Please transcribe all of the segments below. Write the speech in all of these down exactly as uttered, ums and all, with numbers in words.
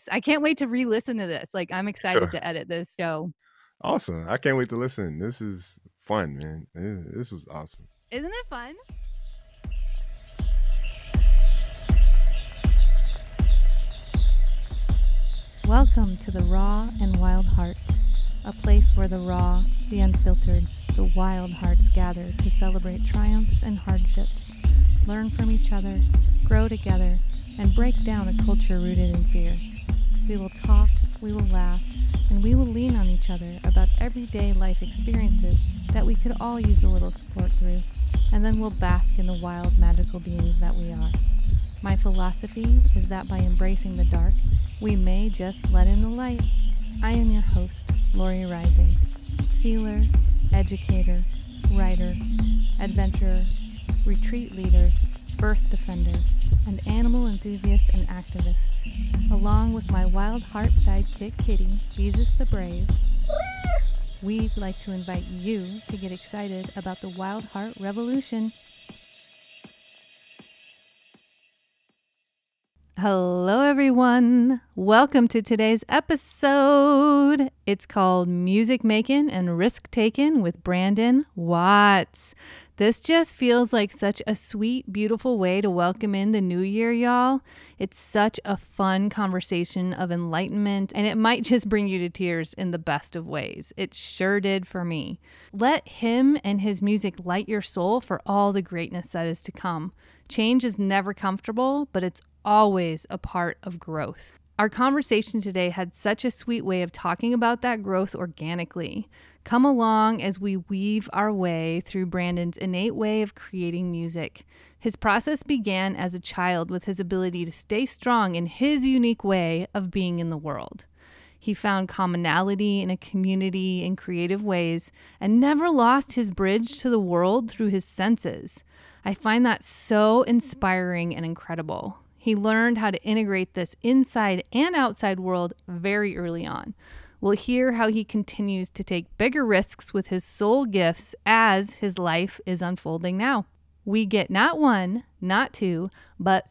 I can't wait to re-listen to this. Like, I'm excited Sure. to edit this show. Awesome. I can't wait to listen. This is fun, man. This this was awesome. Isn't it fun? Welcome to the Raw and Wild Hearts, a place where the raw, the unfiltered, the wild hearts gather to celebrate triumphs and hardships, learn from each other, grow together, and break down a culture rooted in fear. We will talk, we will laugh, and we will lean on each other about everyday life experiences that we could all use a little support through, and then we'll bask in the wild, magical beings that we are. My philosophy is that by embracing the dark, we may just let in the light. I am your host, Lori Rising, healer, educator, writer, adventurer, retreat leader, birth defender, and animal enthusiast and activist. Along with my wild heart sidekick kitty, Beezus the Brave, we'd like to invite you to get excited about the Wild Heart Revolution. Hello, everyone. Welcome to today's episode. It's called Music Making and Risk Taking with Brandon Watts. This just feels like such a sweet, beautiful way to welcome in the new year, y'all. It's such a fun conversation of enlightenment, and it might just bring you to tears in the best of ways. It sure did for me. Let him and his music light your soul for all the greatness that is to come. Change is never comfortable, but it's always a part of growth. Our conversation today had such a sweet way of talking about that growth organically. Come along as we weave our way through Brandon's innate way of creating music. His process began as a child with his ability to stay strong in his unique way of being in the world. He found commonality in a community in creative ways and never lost his bridge to the world through his senses. I find that so inspiring and incredible. He learned how to integrate this inside and outside world very early on. We'll hear how he continues to take bigger risks with his soul gifts as his life is unfolding now. We get not one, not two, but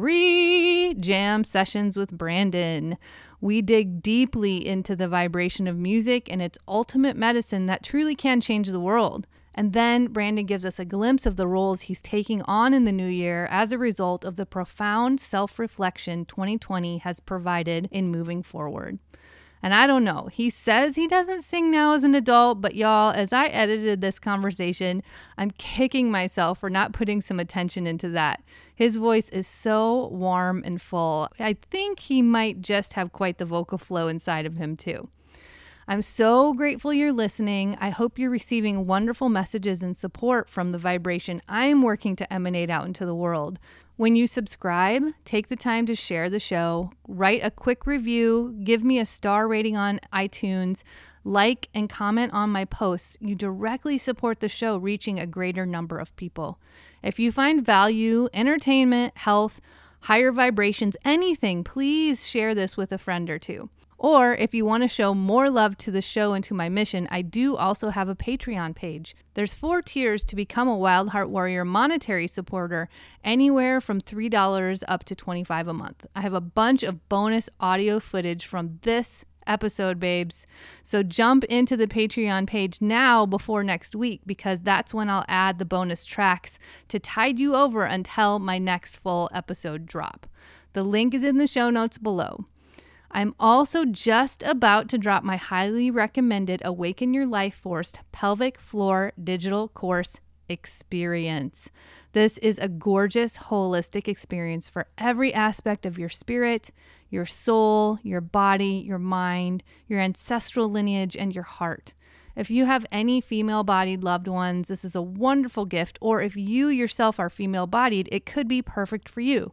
three jam sessions with Brandon. We dig deeply into the vibration of music and its ultimate medicine that truly can change the world. And then Brandon gives us a glimpse of the roles he's taking on in the new year as a result of the profound self-reflection twenty twenty has provided in moving forward. And I don't know, he says he doesn't sing now as an adult, but y'all, as I edited this conversation, I'm kicking myself for not putting some attention into that. His voice is so warm and full. I think he might just have quite the vocal flow inside of him too. I'm so grateful you're listening. I hope you're receiving wonderful messages and support from the vibration I'm working to emanate out into the world. When you subscribe, take the time to share the show, write a quick review, give me a star rating on iTunes, like and comment on my posts. You directly support the show reaching a greater number of people. If you find value, entertainment, health, higher vibrations, anything, please share this with a friend or two. Or if you want to show more love to the show and to my mission, I do also have a Patreon page. There's four tiers to become a Wild Heart Warrior monetary supporter, anywhere from three dollars up to twenty-five dollars a month. I have a bunch of bonus audio footage from this episode, babes. So jump into the Patreon page now before next week, because that's when I'll add the bonus tracks to tide you over until my next full episode drop. The link is in the show notes below. I'm also just about to drop my highly recommended Awaken Your Life Force Pelvic Floor Digital Course experience. This is a gorgeous, holistic experience for every aspect of your spirit, your soul, your body, your mind, your ancestral lineage, and your heart. If you have any female-bodied loved ones, this is a wonderful gift, or if you yourself are female-bodied, it could be perfect for you.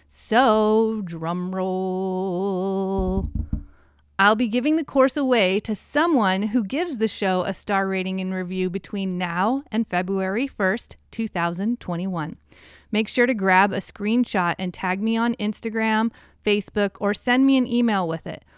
So, drum roll. I'll be giving the course away to someone who gives the show a star rating and review between now and February first, two thousand twenty-one. Make sure to grab a screenshot and tag me on Instagram, Facebook, or send me an email with it.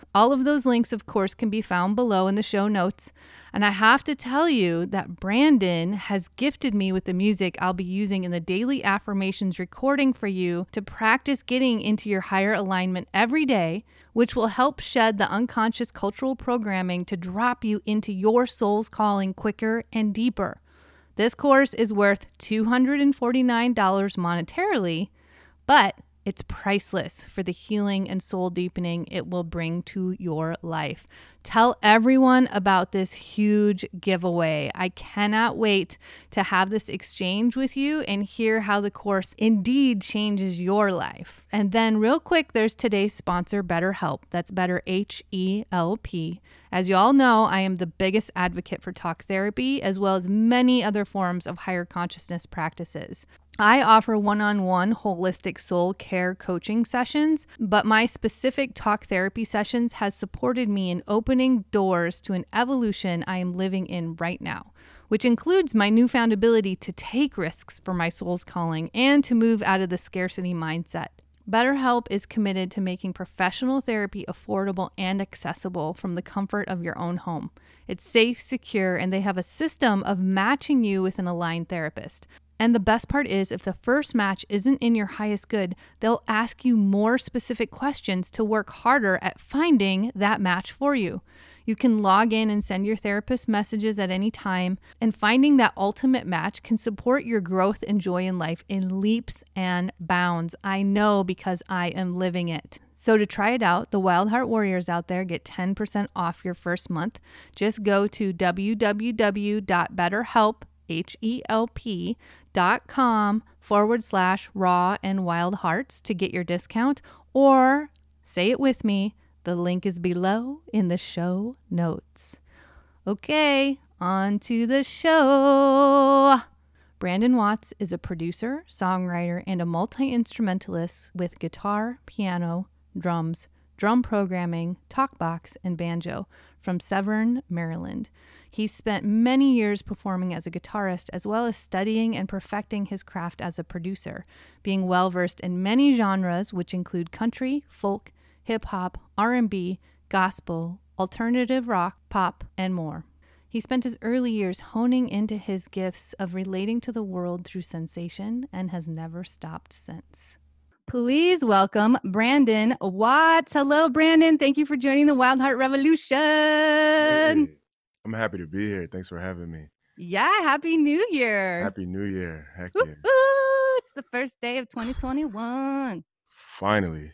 All of those links, of course, can be found below in the show notes. And I have to tell you that Brandon has gifted me with the music I'll be using in the daily affirmations recording for you to practice getting into your higher alignment every day, which will help shed the unconscious cultural programming to drop you into your soul's calling quicker and deeper. This course is worth two hundred forty-nine dollars monetarily, but it's priceless for the healing and soul deepening it will bring to your life. Tell everyone about this huge giveaway. I cannot wait to have this exchange with you and hear how the course indeed changes your life. And then real quick, there's today's sponsor, BetterHelp. That's Better H E L P. As you all know, I am the biggest advocate for talk therapy, as well as many other forms of higher consciousness practices. I offer one-on-one holistic soul care coaching sessions, but my specific talk therapy sessions has supported me in opening doors to an evolution I am living in right now, which includes my newfound ability to take risks for my soul's calling and to move out of the scarcity mindset. BetterHelp is committed to making professional therapy affordable and accessible from the comfort of your own home. It's safe, secure, and they have a system of matching you with an aligned therapist. And the best part is, if the first match isn't in your highest good, they'll ask you more specific questions to work harder at finding that match for you. You can log in and send your therapist messages at any time, and finding that ultimate match can support your growth and joy in life in leaps and bounds. I know because I am living it. So to try it out, the Wild Heart Warriors out there get ten percent off your first month. Just go to www.betterhelp H-E-L-P dot com forward slash raw and wild hearts to get your discount, or say it with me, the link is below in the show notes. Okay, on to the show. Brandon Watts is a producer, songwriter, and a multi-instrumentalist with guitar, piano, drums, drum programming, talkbox, and banjo from Severn, Maryland. He's spent many years performing as a guitarist, as well as studying and perfecting his craft as a producer, being well-versed in many genres, which include country, folk, hip-hop, R and B, gospel, alternative rock, pop, and more. He spent his early years honing into his gifts of relating to the world through sensation and has never stopped since. Please welcome Brandon Watts. Hello, Brandon. Thank you for joining the Wild Heart Revolution. Hey, I'm happy to be here. Thanks for having me. Yeah, Happy New Year. Happy New Year. Heck Woo, yeah. woo. It's the first day of twenty twenty-one. Finally.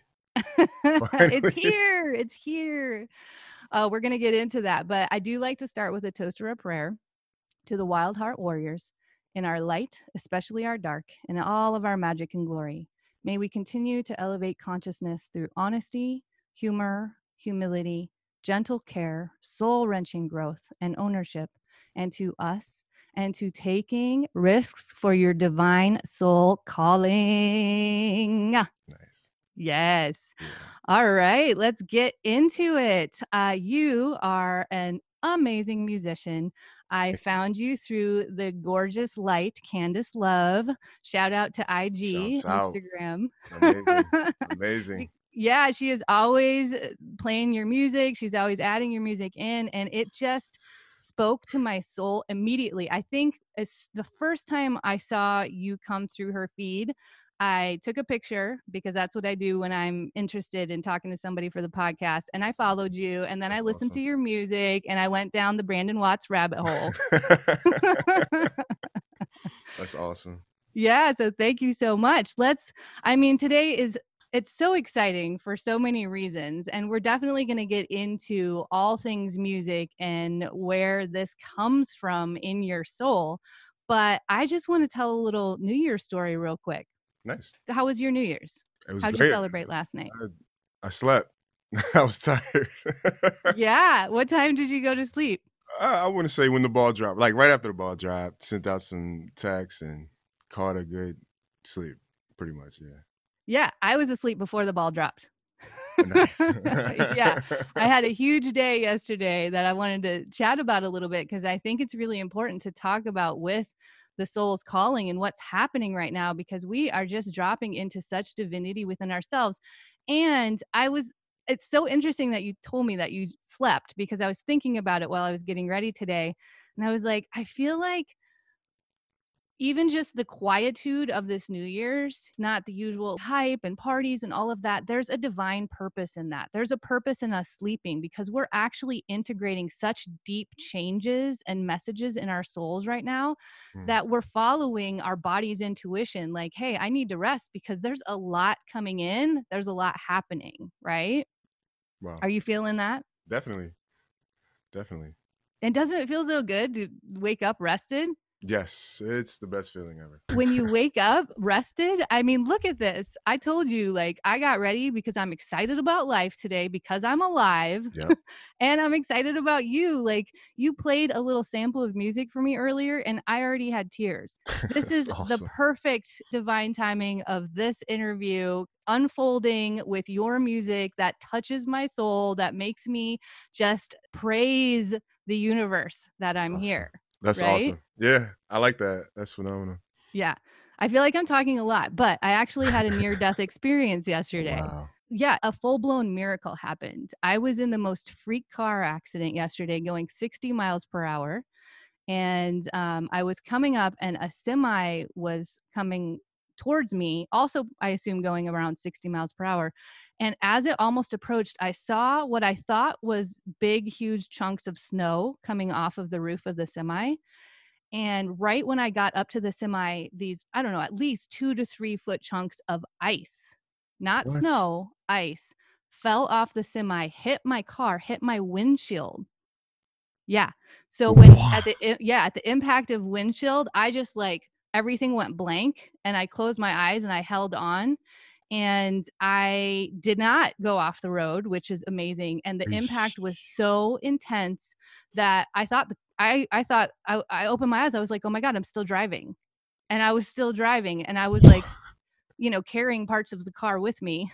It's here. It's here. Uh, we're going to get into that. But I do like to start with a toast or a prayer to the Wild Heart Warriors in our light, especially our dark, and all of our magic and glory. May we continue to elevate consciousness through honesty, humor, humility, gentle care, soul-wrenching growth, and ownership, and to us, and to taking risks for your divine soul calling. Nice. Yes. Yeah. All right, let's get into it. Uh, you are an amazing musician. I found you through the gorgeous light, Candace Love. Shout out to I G, Shouts out. Instagram. Amazing. Amazing. Yeah, she is always playing your music. She's always adding your music in, and it just spoke to my soul immediately. I think it's the first time I saw you come through her feed, I took a picture because that's what I do when I'm interested in talking to somebody for the podcast. And I followed you, and then That's I listened awesome. to your music, and I went down the Brandon Watts rabbit hole. That's awesome. Yeah. So thank you so much. Let's, I mean, today is, it's so exciting for so many reasons. And we're definitely going to get into all things music and where this comes from in your soul. But I just want to tell a little New Year's story real quick. Nice. How was your New Year's? It was How'd great. you celebrate last night? I, I slept. I was tired. Yeah. What time did you go to sleep? I, I wouldn't say when the ball dropped. Like right after the ball dropped, sent out some texts and caught a good sleep. Pretty much, yeah. Yeah, I was asleep before the ball dropped. Nice. Yeah, I had a huge day yesterday that I wanted to chat about a little bit because I think it's really important to talk about with the soul's calling and what's happening right now, because we are just dropping into such divinity within ourselves. And I was it's so interesting that you told me that you slept, because I was thinking about it while I was getting ready today. And I was like, I feel like even just the quietude of this New Year's, not the usual hype and parties and all of that. There's a divine purpose in that. There's a purpose in us sleeping, because we're actually integrating such deep changes and messages in our souls right now Mm. that we're following our body's intuition. Like, hey, I need to rest because there's a lot coming in. There's a lot happening, right? Wow. Are you feeling that? Definitely. Definitely. And doesn't it feel so good to wake up rested? Yes, it's the best feeling ever. When you wake up rested, I mean, look at this. I told you, like, I got ready because I'm excited about life today because I'm alive. Yep. And I'm excited about you. Like, you played a little sample of music for me earlier and I already had tears. This That's is awesome. the perfect divine timing of this interview unfolding with your music that touches my soul, that makes me just praise the universe that That's I'm awesome. here. That's right? awesome. Yeah, I like that. That's phenomenal. Yeah. I feel like I'm talking a lot, but I actually had a near-death experience yesterday. Wow. Yeah, a full-blown miracle happened. I was in the most freak car accident yesterday going sixty miles per hour. And um, I was coming up and a semi was coming towards me, also, I assume going around sixty miles per hour. And as it almost approached, I saw what I thought was big, huge chunks of snow coming off of the roof of the semi. And right when I got up to the semi, these, I don't know, at least two to three foot chunks of ice, not What? snow, ice, fell off the semi, hit my car, hit my windshield. Yeah. So when What? at the i- yeah, at the impact of windshield, I just like everything went blank and I closed my eyes and I held on and I did not go off the road, which is amazing. And the impact was so intense that I thought the, I I thought I, I opened my eyes. I was like, oh my God, I'm still driving. And I was still driving and I was like, you know, carrying parts of the car with me.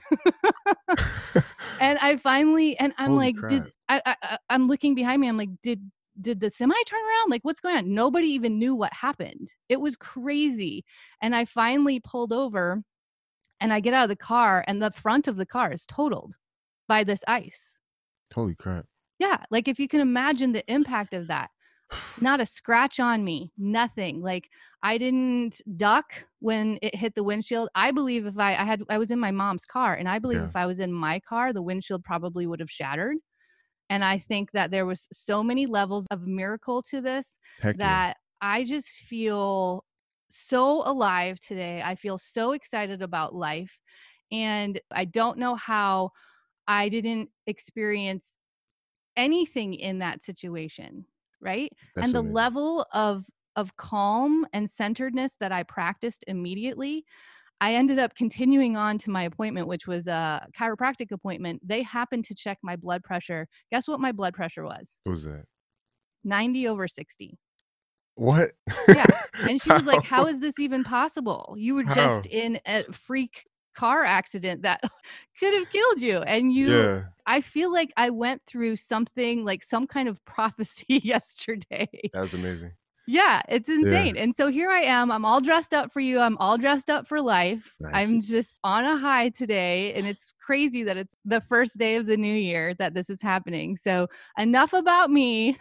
And I finally, and I'm Holy like, crap. did I, I, I- I'm looking behind me. I'm like, did, did the semi turn around? Like, what's going on? Nobody even knew what happened. It was crazy. And I finally pulled over and I get out of the car and the front of the car is totaled by this ice. Holy crap. Yeah. Like if you can imagine the impact of that. Not a scratch on me, nothing. Like I didn't duck when it hit the windshield. I believe if I, I had, I was in my mom's car and I believe Yeah. if I was in my car, the windshield probably would have shattered. And I think that there was so many levels of miracle to this Heck yeah. that I just feel so alive today. I feel so excited about life. And I don't know how I didn't experience anything in that situation, right? That's And the amazing. level of of calm and centeredness that I practiced immediately, I ended up continuing on to my appointment, which was a chiropractic appointment. They happened to check my blood pressure. Guess what my blood pressure was? What was that? ninety over sixty. What? Yeah. And she was like, how is this even possible? You were How? just in a freak car accident that could have killed you. And you, Yeah. I feel like I went through something like some kind of prophecy yesterday. That was amazing. Yeah, it's insane. And so here I am. I'm all dressed up for you. I'm all dressed up for life. Nice. I'm just on a high today. And it's crazy that it's the first day of the new year that this is happening. So enough about me.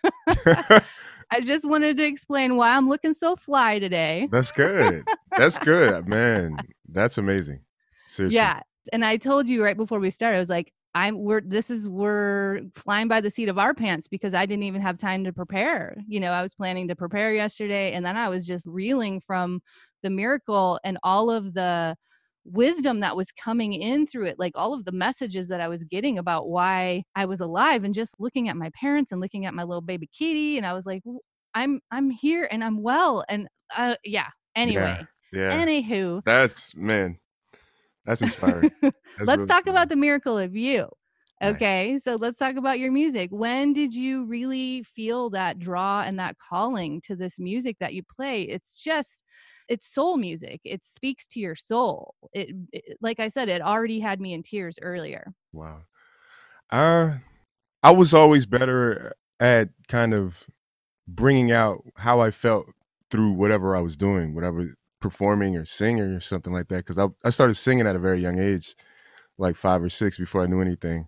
I just wanted to explain why I'm looking so fly today. That's good. That's good, man. That's amazing. Seriously. Yeah. And I told you right before we started, I was like, I'm we're this is we're flying by the seat of our pants because I didn't even have time to prepare. You know, I was planning to prepare yesterday and then I was just reeling from the miracle and all of the wisdom that was coming in through it, like all of the messages that I was getting about why I was alive, and just looking at my parents and looking at my little baby kitty. And I was like, I'm I'm here and I'm well. And uh, yeah. Anyway. Yeah. Yeah. Anywho. That's man. That's inspiring. That's let's really talk cool. about the miracle of you. Nice. Okay. So let's talk about your music. When did you really feel that draw and that calling to this music that you play? It's just, it's soul music. It speaks to your soul. It, it like I said, it already had me in tears earlier. Wow. Uh, I was always better at kind of bringing out how I felt through whatever I was doing, whatever performing or singing or something like that. Because I, I started singing at a very young age. like five or six before I knew anything.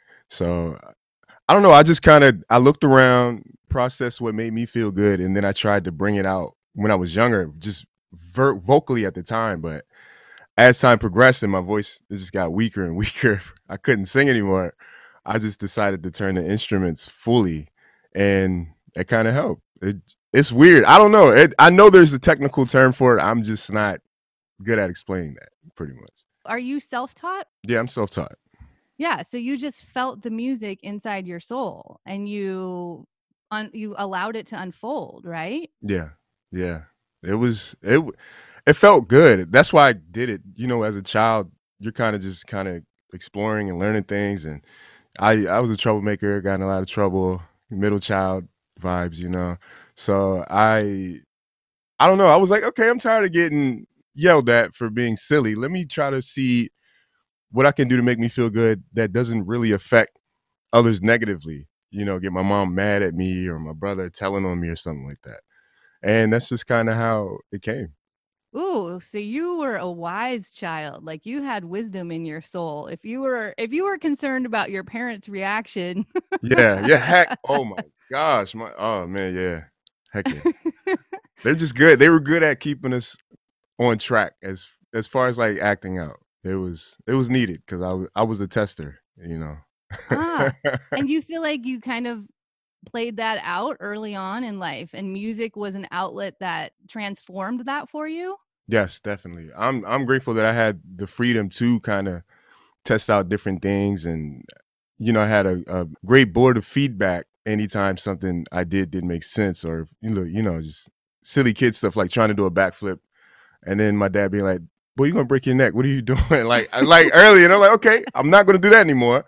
So I don't know. I just kind of I looked around, processed what made me feel good, and then I tried to bring it out when I was younger, just ver- vocally at the time. But as time progressed and my voice just got weaker and weaker, I couldn't sing anymore. I just decided to turn to instruments fully, and it kind of helped. It, it's weird. I don't know. It, I know there's a technical term for it. I'm just not good at explaining that. Pretty much. Are you self-taught? Yeah, I'm self-taught. Yeah, so you just felt the music inside your soul and you un- you allowed it to unfold, right? Yeah, yeah. It was it. w- It felt good. That's why I did it. You know, as a child, you're kind of just kind of exploring and learning things, and I I was a troublemaker, got in a lot of trouble, middle child vibes, you know. So I I don't know. I was like, okay, I'm tired of getting yelled at for being silly. Let me try to see what I can do to make me feel good that doesn't really affect others negatively. You know, get my mom mad at me or my brother telling on me or something like that. And that's just kind of how it came. Ooh, so you were a wise child. Like you had wisdom in your soul. If you were if you were concerned about your parents' reaction. Yeah, yeah, heck. Oh my gosh, my oh man, yeah, heck yeah. They're just good. They were good at keeping us on track as as far as like acting out. It was it was needed because I w- I was a tester, you know. Ah, and you feel like you kind of played that out early on in life and music was an outlet that transformed that for you? Yes, definitely. I'm I'm grateful that I had the freedom to kind of test out different things, and you know, I had a, a great board of feedback anytime something I did didn't make sense, or you know, you know, just silly kid stuff like trying to do a backflip, and then my dad being like, "Boy, you're gonna break your neck. What are you doing?" like I- like early, and I'm like, "Okay, I'm not gonna do that anymore.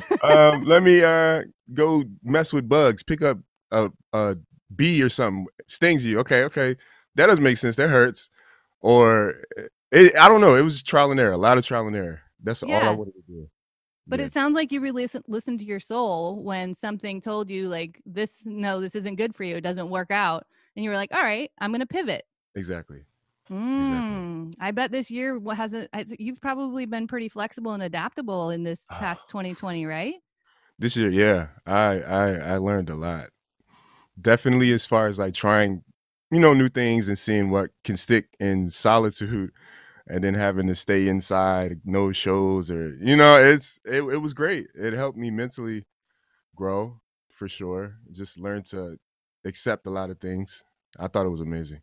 Um, let me uh go mess with bugs. Pick up a, a bee or something. Stings you. Okay, okay, that doesn't make sense. That hurts." Or it, I don't know. It was trial and error. A lot of trial and error. That's all I Yeah. wanted to do. But Yeah, it sounds like you really listen, listened to your soul when something told you like this, no, this isn't good for you. It doesn't work out. And you were like, all right, I'm going to pivot. exactly, exactly. Mm, I bet this year what hasn't has, you've probably been pretty flexible and adaptable in this past twenty twenty, right? This year, yeah, I I I learned a lot. Definitely, as far as like trying, you know, new things and seeing what can stick in solitude, and then having to stay inside, no shows, or you know, it's it, it was great. It helped me mentally grow for sure. Just learn to accept a lot of things. I thought it was amazing.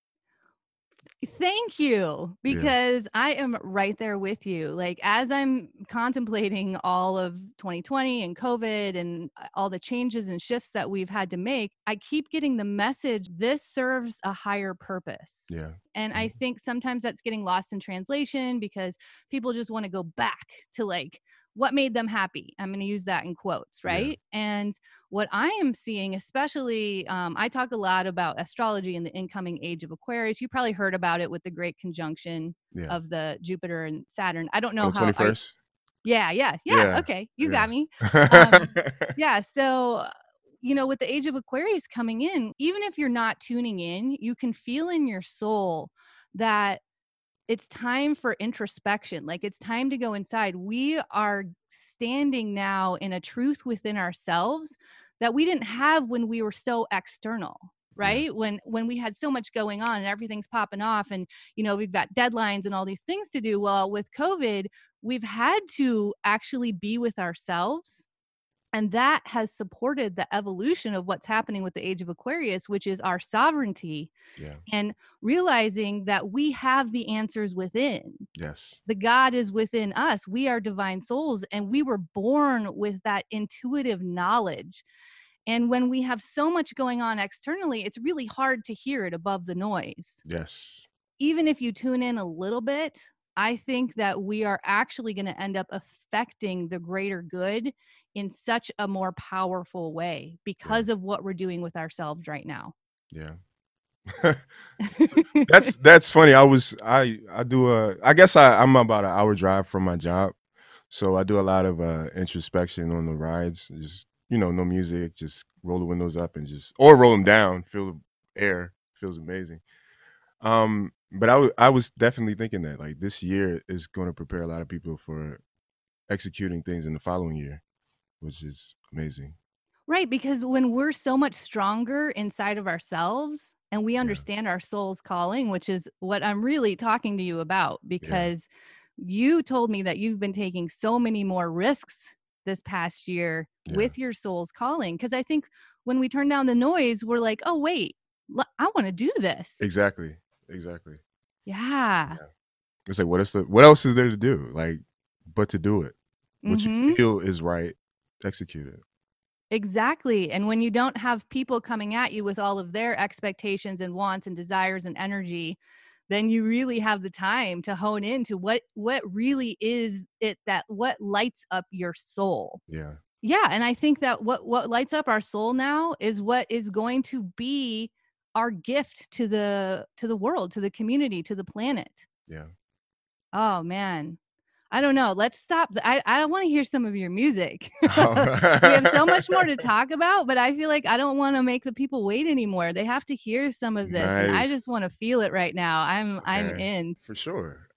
Thank you, Yeah, because I am right there with you. Like, as I'm contemplating all of twenty twenty and COVID and uh, all the changes and shifts that we've had to make, I keep getting the message this serves a higher purpose. yeah, And I mhm, think sometimes that's getting lost in translation because people just want to go back to like what made them happy. I'm going to use that in quotes, yeah, right? And what I am seeing, especially, um, I talk a lot about astrology and the incoming age of Aquarius. You probably heard about it with the great conjunction yeah. of the Jupiter and Saturn. I don't On know the how. twenty Are first. yeah, yeah, yeah. Yeah, Okay, you got me. Um, yeah. yeah. So, uh, you know, with the age of Aquarius coming in, even if you're not tuning in, you can feel in your soul that it's time for introspection. Like it's time to go inside. We are standing now in a truth within ourselves that we didn't have when we were so external, Yeah, right? When when we had so much going on and everything's popping off and you know, we've got deadlines and all these things to do. Well, with COVID, we've had to actually be with ourselves, and that has supported the evolution of what's happening with the age of Aquarius, which is our sovereignty yeah, and realizing that we have the answers within. yes, The God is within us. We are divine souls, and we were born with that intuitive knowledge. And when we have so much going on externally, it's really hard to hear it above the noise. yes, Even if you tune in a little bit, I think that we are actually going to end up affecting the greater good in such a more powerful way yeah, because of what we're doing with ourselves right now. yeah. That's that's funny. I was I I do a I guess I I'm about an hour drive from my job, so I do a lot of uh, introspection on the rides. Just you know, no music, just roll the windows up and just or roll them down. Feel the air. Feels amazing. Um, but I wa- I was definitely thinking that like this year is going to prepare a lot of people for executing things in the following year, which is amazing. Right, because when we're so much stronger inside of ourselves and we Yeah. understand our soul's calling, which is what I'm really talking to you about, Yeah. because you told me that you've been taking so many more risks this past year Yeah. with your soul's calling. Because I think when we turn down the noise, we're like, oh, wait, l- I want to do this. Exactly. Exactly. Yeah. Yeah. It's like what is the what else is there to do? Like, but to do it. What you Mm-hmm. feel is right, execute it. Exactly. And when you don't have people coming at you with all of their expectations and wants and desires and energy, then you really have the time to hone into what what really is it that what lights up your soul. Yeah. Yeah, and I think that what what lights up our soul now is what is going to be our gift to the to the world, to the community, to the planet. Yeah. Oh man. I don't know. Let's stop. th- I I want to hear some of your music. We have so much more to talk about, but I feel like I don't want to make the people wait anymore. They have to hear some of this, and I just Nice. want to feel it right now. I'm I'm Okay. in. For sure.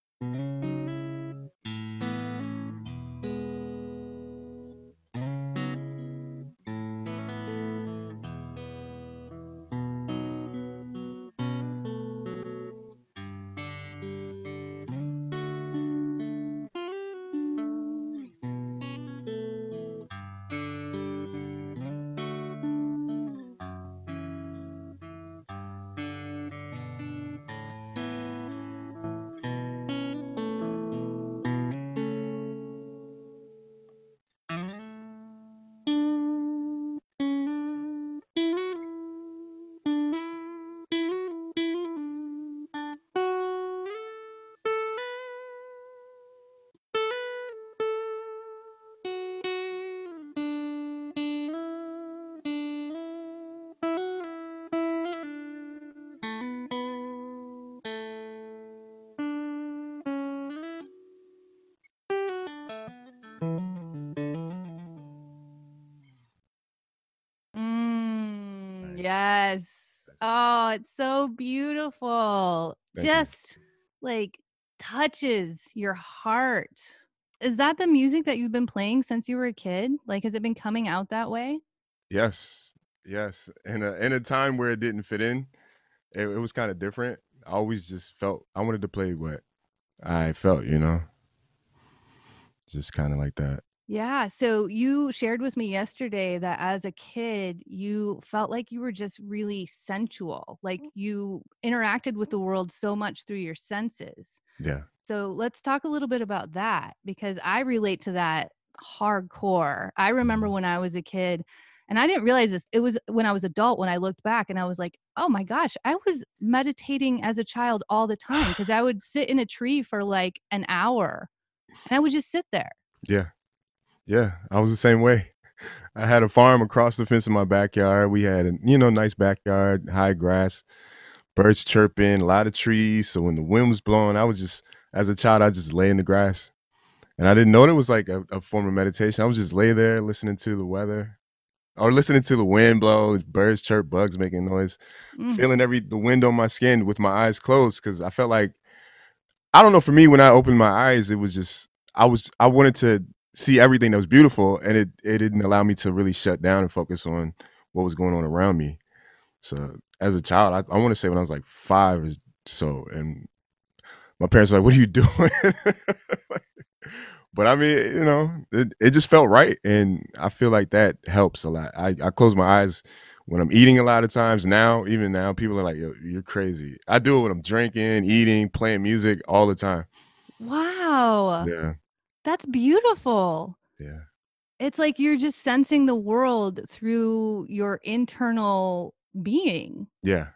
Mm, Nice. yes. Oh, it's so beautiful. Thank you. Just like touches your heart. Is that the music that you've been playing since you were a kid? Like, has it been coming out that way? Yes. Yes. In a in a time where it didn't fit in, it, it was kind of different. I always just felt I wanted to play what I felt, you know? Just kind of like that. Yeah. So you shared with me yesterday that as a kid, you felt like you were just really sensual, like you interacted with the world so much through your senses. Yeah. So let's talk a little bit about that because I relate to that hardcore. I remember Mhm. when I was a kid and I didn't realize this. It was when I was adult when I looked back and I was like, "Oh my gosh, I was meditating as a child all the time because I would sit in a tree for like an hour and I would just sit there." Yeah. Yeah. I was the same way. I had a farm across the fence in my backyard. We had a, you know, nice backyard, high grass, birds chirping, a lot of trees. So when the wind was blowing, I was just, as a child, I just lay in the grass. And I didn't know it was like a, a form of meditation. I was just lay there listening to the weather or listening to the wind blow, birds chirp, bugs making noise, Mm. feeling every the wind on my skin with my eyes closed because I felt like I don't know. For me, when I opened my eyes, it was just I was I wanted to see everything that was beautiful, and it it didn't allow me to really shut down and focus on what was going on around me. So as a child, I, I want to say when I was like five or so, and my parents were like, "What are you doing?" But I mean, you know, it, it just felt right, and I feel like that helps a lot. I, I close my eyes when I'm eating a lot of times now. Even now, people are like, "Yo, you're crazy." I do it when I'm drinking, eating, playing music all the time. Wow. Yeah, That's beautiful. yeah, It's like you're just sensing the world through your internal being. yeah,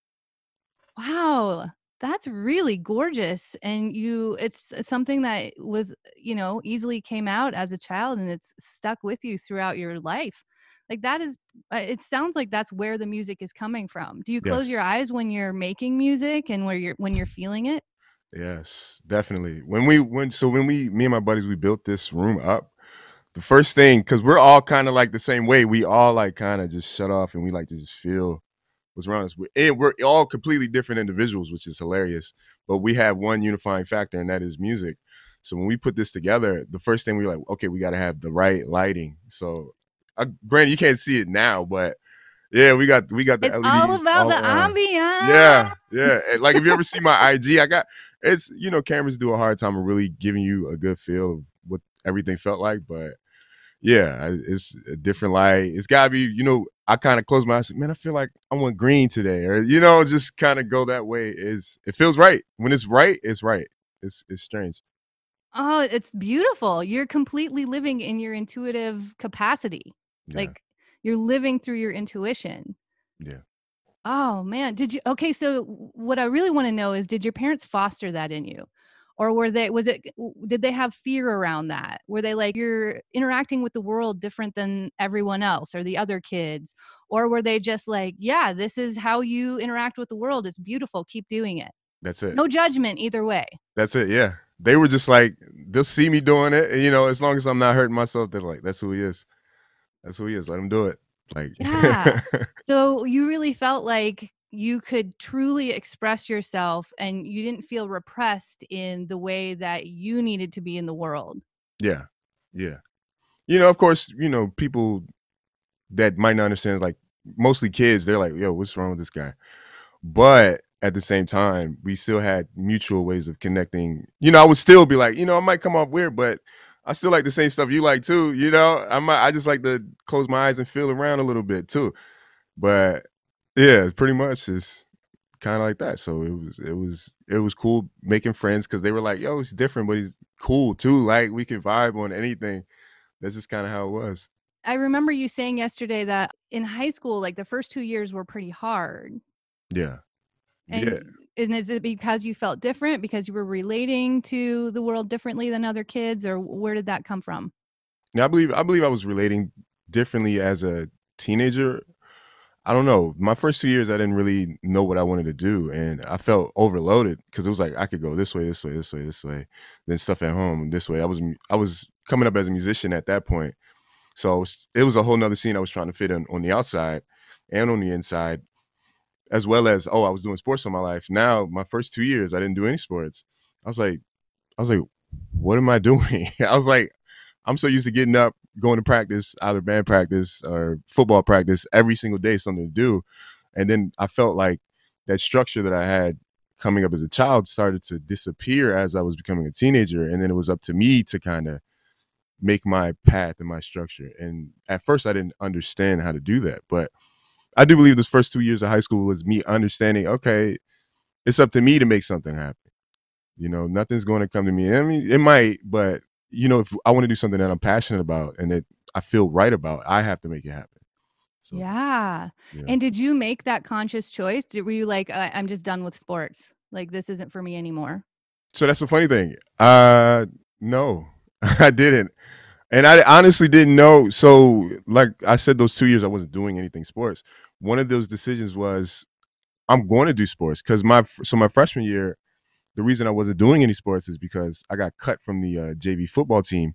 Wow. That's really gorgeous. And you, it's something that was, you know, easily came out as a child and it's stuck with you throughout your life. Like that is, uh, it sounds like that's where the music is coming from. Do you close your yes, eyes when you're making music and where you're, when you're feeling it? yes, definitely. When we when so when we me and my buddies we built this room up, the first thing because we're all kind of like the same way. We all like kind of just shut off and we like to just feel what's around us. We- And we're all completely different individuals, which is hilarious. But we have one unifying factor, and that is music. So when we put this together, the first thing we were like, okay, we got to have the right lighting. So, uh, granted, you can't see it now, but yeah, we got we got the It's all L E Ds about all the around. ambiance. Yeah, yeah. And like if you ever see my I G, I got it's you know cameras do a hard time of really giving you a good feel of what everything felt like, but yeah, it's a different light. It's gotta be you know I kind of close my eyes, man. I feel like I want green today, or you know just kind of go that way. Is it feels right when it's right? It's right. It's it's strange. Oh, it's beautiful. You're completely living in your intuitive capacity. Yeah, Like you're living through your intuition. yeah. Oh man, did you okay, so w- what I really want to know is did your parents foster that in you? Or were they was it w- did they have fear around that? Were they like you're interacting with the world different than everyone else or the other kids? Or were they just like, yeah, this is how you interact with the world. It's beautiful. Keep doing it. That's it. No judgment either way. That's it. Yeah, they were just like they'll see me doing it, and, you know, as long as I'm not hurting myself, they're like, that's who he is. That's who he is. Let him do it. Like, Yeah. So you really felt like you could truly express yourself and you didn't feel repressed in the way that you needed to be in the world. yeah, yeah. You know, of course, you know, people that might not understand, like mostly kids, they're like, yo, what's wrong with this guy? But at the same time, we still had mutual ways of connecting. You know, I would still be like, you know, I might come off weird, but I still like the same stuff you like too. You know, I might, I just like to close my eyes and feel around a little bit too. But yeah, pretty much it's kind of like that. So it was, it was, it was cool making friends because they were like, yo, it's different, but he's cool too. Like we can vibe on anything. That's just kind of how it was. I remember you saying yesterday that in high school, like the first two years were pretty hard. Yeah. Yeah. And and is it because you felt different because you were relating to the world differently than other kids, or where did that come from? Yeah, I believe I believe I was relating differently as a teenager. I don't know. My first two years, I didn't really know what I wanted to do, and I felt overloaded because it was like I could go this way, this way, this way, this way, then stuff at home this way. I was I was coming up as a musician at that point, so it was, it was a whole nother scene I was trying to fit in on the outside and on the inside, as well as oh, I was doing sports in my life. Now, my first two years, I didn't do any sports. I was like, I was like, what am I doing? I was like, I'm so used to getting up, going to practice, either band practice or football practice every single day, something to do. And then I felt like that structure that I had coming up as a child started to disappear as I was becoming a teenager. And then it was up to me to kind of make my path and my structure. And at first I didn't understand how to do that. But I do believe those first two years of high school was me understanding, okay, it's up to me to make something happen. You know, nothing's going to come to me. I mean, it might, but you know, if I want to do something that I'm passionate about and that I feel right about, I have to make it happen. So, Yeah. yeah. And did you make that conscious choice? Did, were you like, I, I'm just done with sports? Like, this isn't for me anymore? So that's the funny thing. Uh, no, I didn't. And I honestly didn't know. So, like I said, those two years I wasn't doing anything sports. One of those decisions was I'm going to do sports because my so my freshman year, the reason I wasn't doing any sports is because I got cut from the uh, J V football team.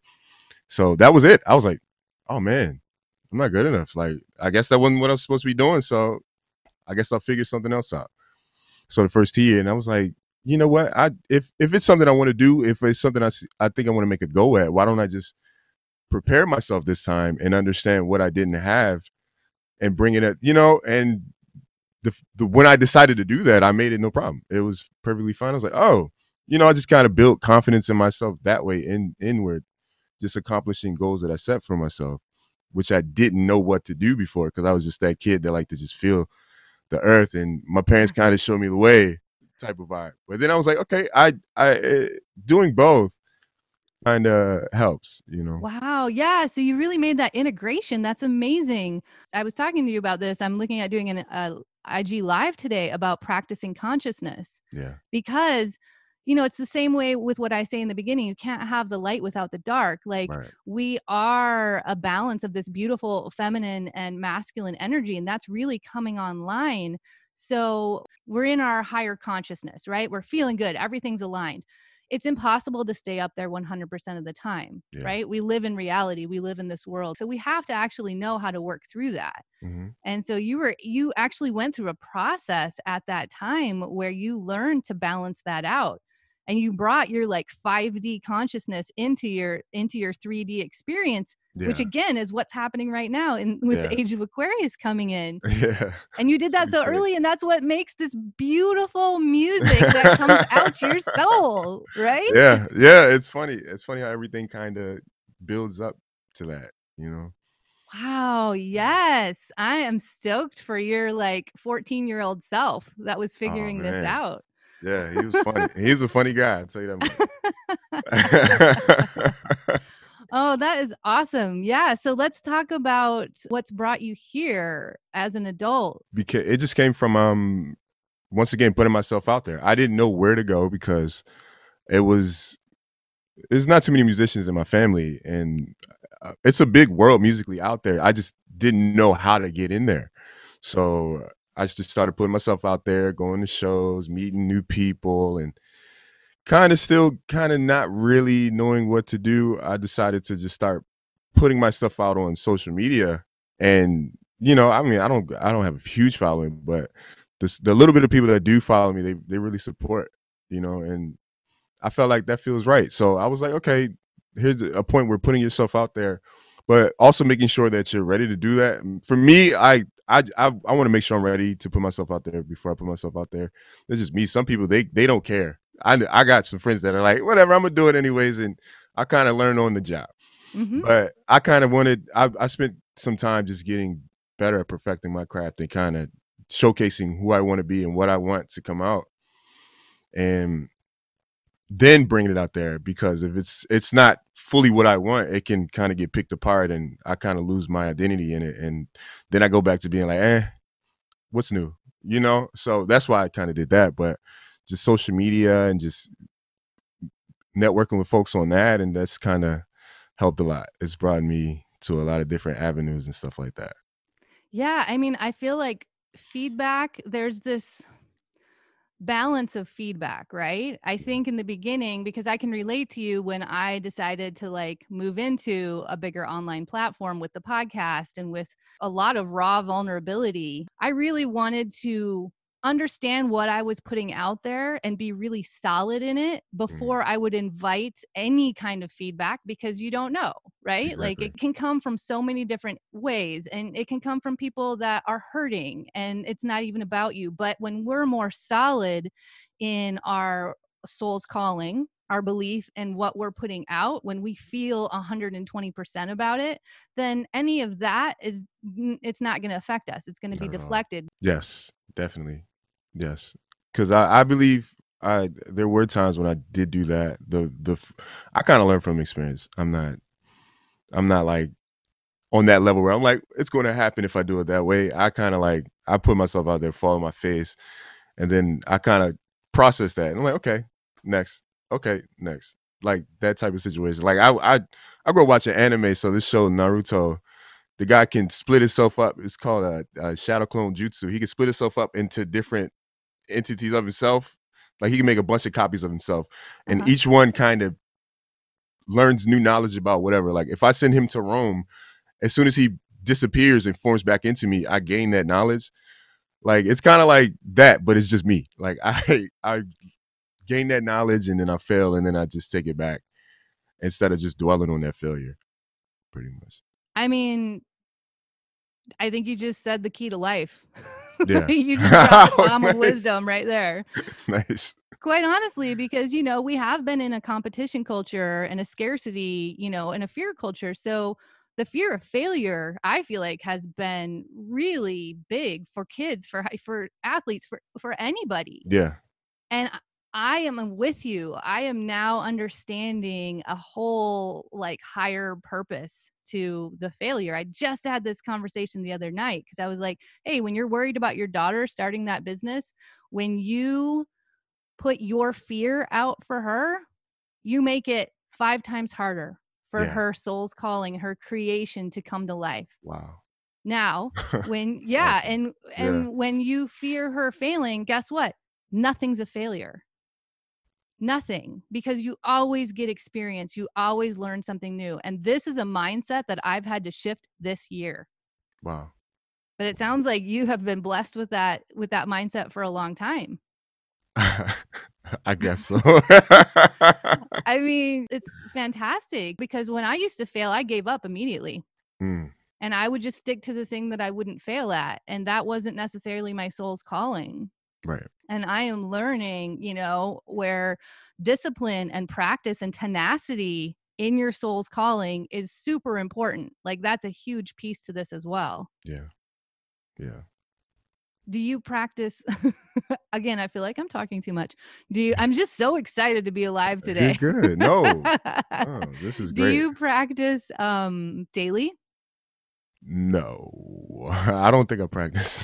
So that was it. I was like, oh man, I'm not good enough. Like, I guess that wasn't what I was supposed to be doing. So I guess I'll figure something else out. So the first year, and I was like, you know what? I if if it's something I want to do, if it's something I I think I want to make a go at, why don't I just prepare myself this time and understand what I didn't have and bring it up, you know? And the, the when I decided to do that, I made it no problem. It was perfectly fine. I was like, oh, you know, I just kind of built confidence in myself that way, in inward, just accomplishing goals that I set for myself, which I didn't know what to do before because I was just that kid that liked to just feel the earth, and my parents kind of showed me the way type of vibe. But then I was like, okay, I I uh, doing both kind of helps, you know. Wow. Yeah. So you really made that integration. That's amazing. I was talking to you about this. I'm looking at doing an uh, I G live today about practicing consciousness Yeah. because, you know, it's the same way with what I say in the beginning. You can't have the light without the dark. Like Right. we are a balance of this beautiful feminine and masculine energy, and that's really coming online. So we're in our higher consciousness, right? We're feeling good. Everything's aligned. It's impossible to stay up there one hundred percent of the time, Yeah. right? We live in reality. We live in this world. So we have to actually know how to work through that. Mm-hmm. And so you were, you actually went through a process at that time where you learned to balance that out. and you brought your like five D consciousness into your into your three D experience, which Yeah. again is what's happening right now in with Yeah. the age of Aquarius coming in. Yeah. And you did It's that pretty so funny. early, and that's what makes this beautiful music that comes out your soul, right? Yeah. Yeah. It's funny. It's funny how everything kind of builds up to that, you know? Wow, yes. I am stoked for your like fourteen-year-old self that was Oh figuring this man. out. Yeah, he was funny. He's a funny guy, I'll tell you that much. Oh, that is awesome. Yeah. So let's talk about what's brought you here as an adult. Because it just came from um once again putting myself out there. I didn't know where to go because it was there's not too many musicians in my family, and uh, it's a big world musically out there. I just didn't know how to get in there. So I just started putting myself out there, going to shows, meeting new people, and kind of still kind of not really knowing what to do. I decided to just start putting my stuff out on social media. And you know, I mean, I don't I don't have a huge following, but the the little bit of people that do follow me, they they really support, you know, and I felt like that feels right. So I was like, okay, here's a point where putting yourself out there, but also making sure that you're ready to do that. For me, I I I, I want to make sure I'm ready to put myself out there before I put myself out there. It's just me. Some people they they don't care. I I got some friends that are like, whatever, I'm gonna do it anyways, and I kind of learned on the job. Mm-hmm. But I kind of wanted. I I spent some time just getting better at perfecting my craft and kind of showcasing who I want to be and what I want to come out. And then bringing it out there, because if it's it's not fully what I want, it can kind of get picked apart and I kind of lose my identity in it, and then I go back to being like, eh, what's new, you know? So that's why I kind of did that. But just social media and just networking with folks on that, and that's kind of helped a lot. It's brought me to a lot of different avenues and stuff like that. Yeah, I mean, I feel like feedback, there's this balance of feedback, right? I think in the beginning, because I can relate to you when I decided to like move into a bigger online platform with the podcast and with a lot of raw vulnerability, I really wanted to understand what I was putting out there and be really solid in it before Mm, I would invite any kind of feedback, because you don't know, right? Like exactly. it can come from so many different ways, and it can come from people that are hurting and it's not even about you. But when we're more solid in our soul's calling, our belief in what we're putting out, when we feel one hundred twenty percent about it, then any of that is it's not going to affect us. It's going to be Not at all. deflected. Yes, definitely. Yes, because I, I believe I there were times when I did do that. The the f- I kind of learned from experience. I'm not I'm not like on that level where I'm like it's going to happen if I do it that way. I kind of like I put myself out there, fall on my face, and then I kind of process that. And I'm like, okay, next, okay, next, like that type of situation. Like I I I grew up watching anime, so this show Naruto, the guy can split himself up. It's called a, a shadow clone jutsu. He can split himself up into different entities of himself. Like he can make a bunch of copies of himself, and Uh-huh. each one kind of learns new knowledge about whatever. Like if I send him to Rome, as soon as he disappears and forms back into me, I gain that knowledge. Like it's kind of like that, but it's just me. Like I I gain that knowledge and then I fail and then I just take it back instead of just dwelling on that failure. Pretty much. I mean, I think you just said the key to life. Yeah. You just dropped the bomb of wisdom right there. Nice. Quite honestly, because, you know, we have been in a competition culture and a scarcity, you know, and a fear culture. So the fear of failure, I feel like, has been really big for kids, for for athletes, for for anybody. Yeah. And I I am with you. I am now understanding a whole like higher purpose to the failure. I just had this conversation the other night because I was like, hey, when you're worried about your daughter starting that business, when you put your fear out for her, you make it five times harder for Yeah. her soul's calling, her creation to come to life. Wow. Now, when It's yeah, awesome. and Yeah. and when you fear her failing, guess what? Nothing's a failure. Nothing, because you always get experience. You always learn something new. And this is a mindset that I've had to shift this year. Wow. But it sounds like you have been blessed with that with that mindset for a long time. I guess so. I mean, it's fantastic because when I used to fail, I gave up immediately. Mm, And I would just stick to the thing that I wouldn't fail at. And that wasn't necessarily my soul's calling. right. And I am learning, you know, where discipline and practice and tenacity in your soul's calling is super important. Like that's a huge piece to this as well. Yeah. Yeah. Do you practice again, I feel like I'm talking too much. Do you I'm just so excited to be alive You're today. good. No. Oh, this is Do great. you practice um daily? No. I don't think I practice.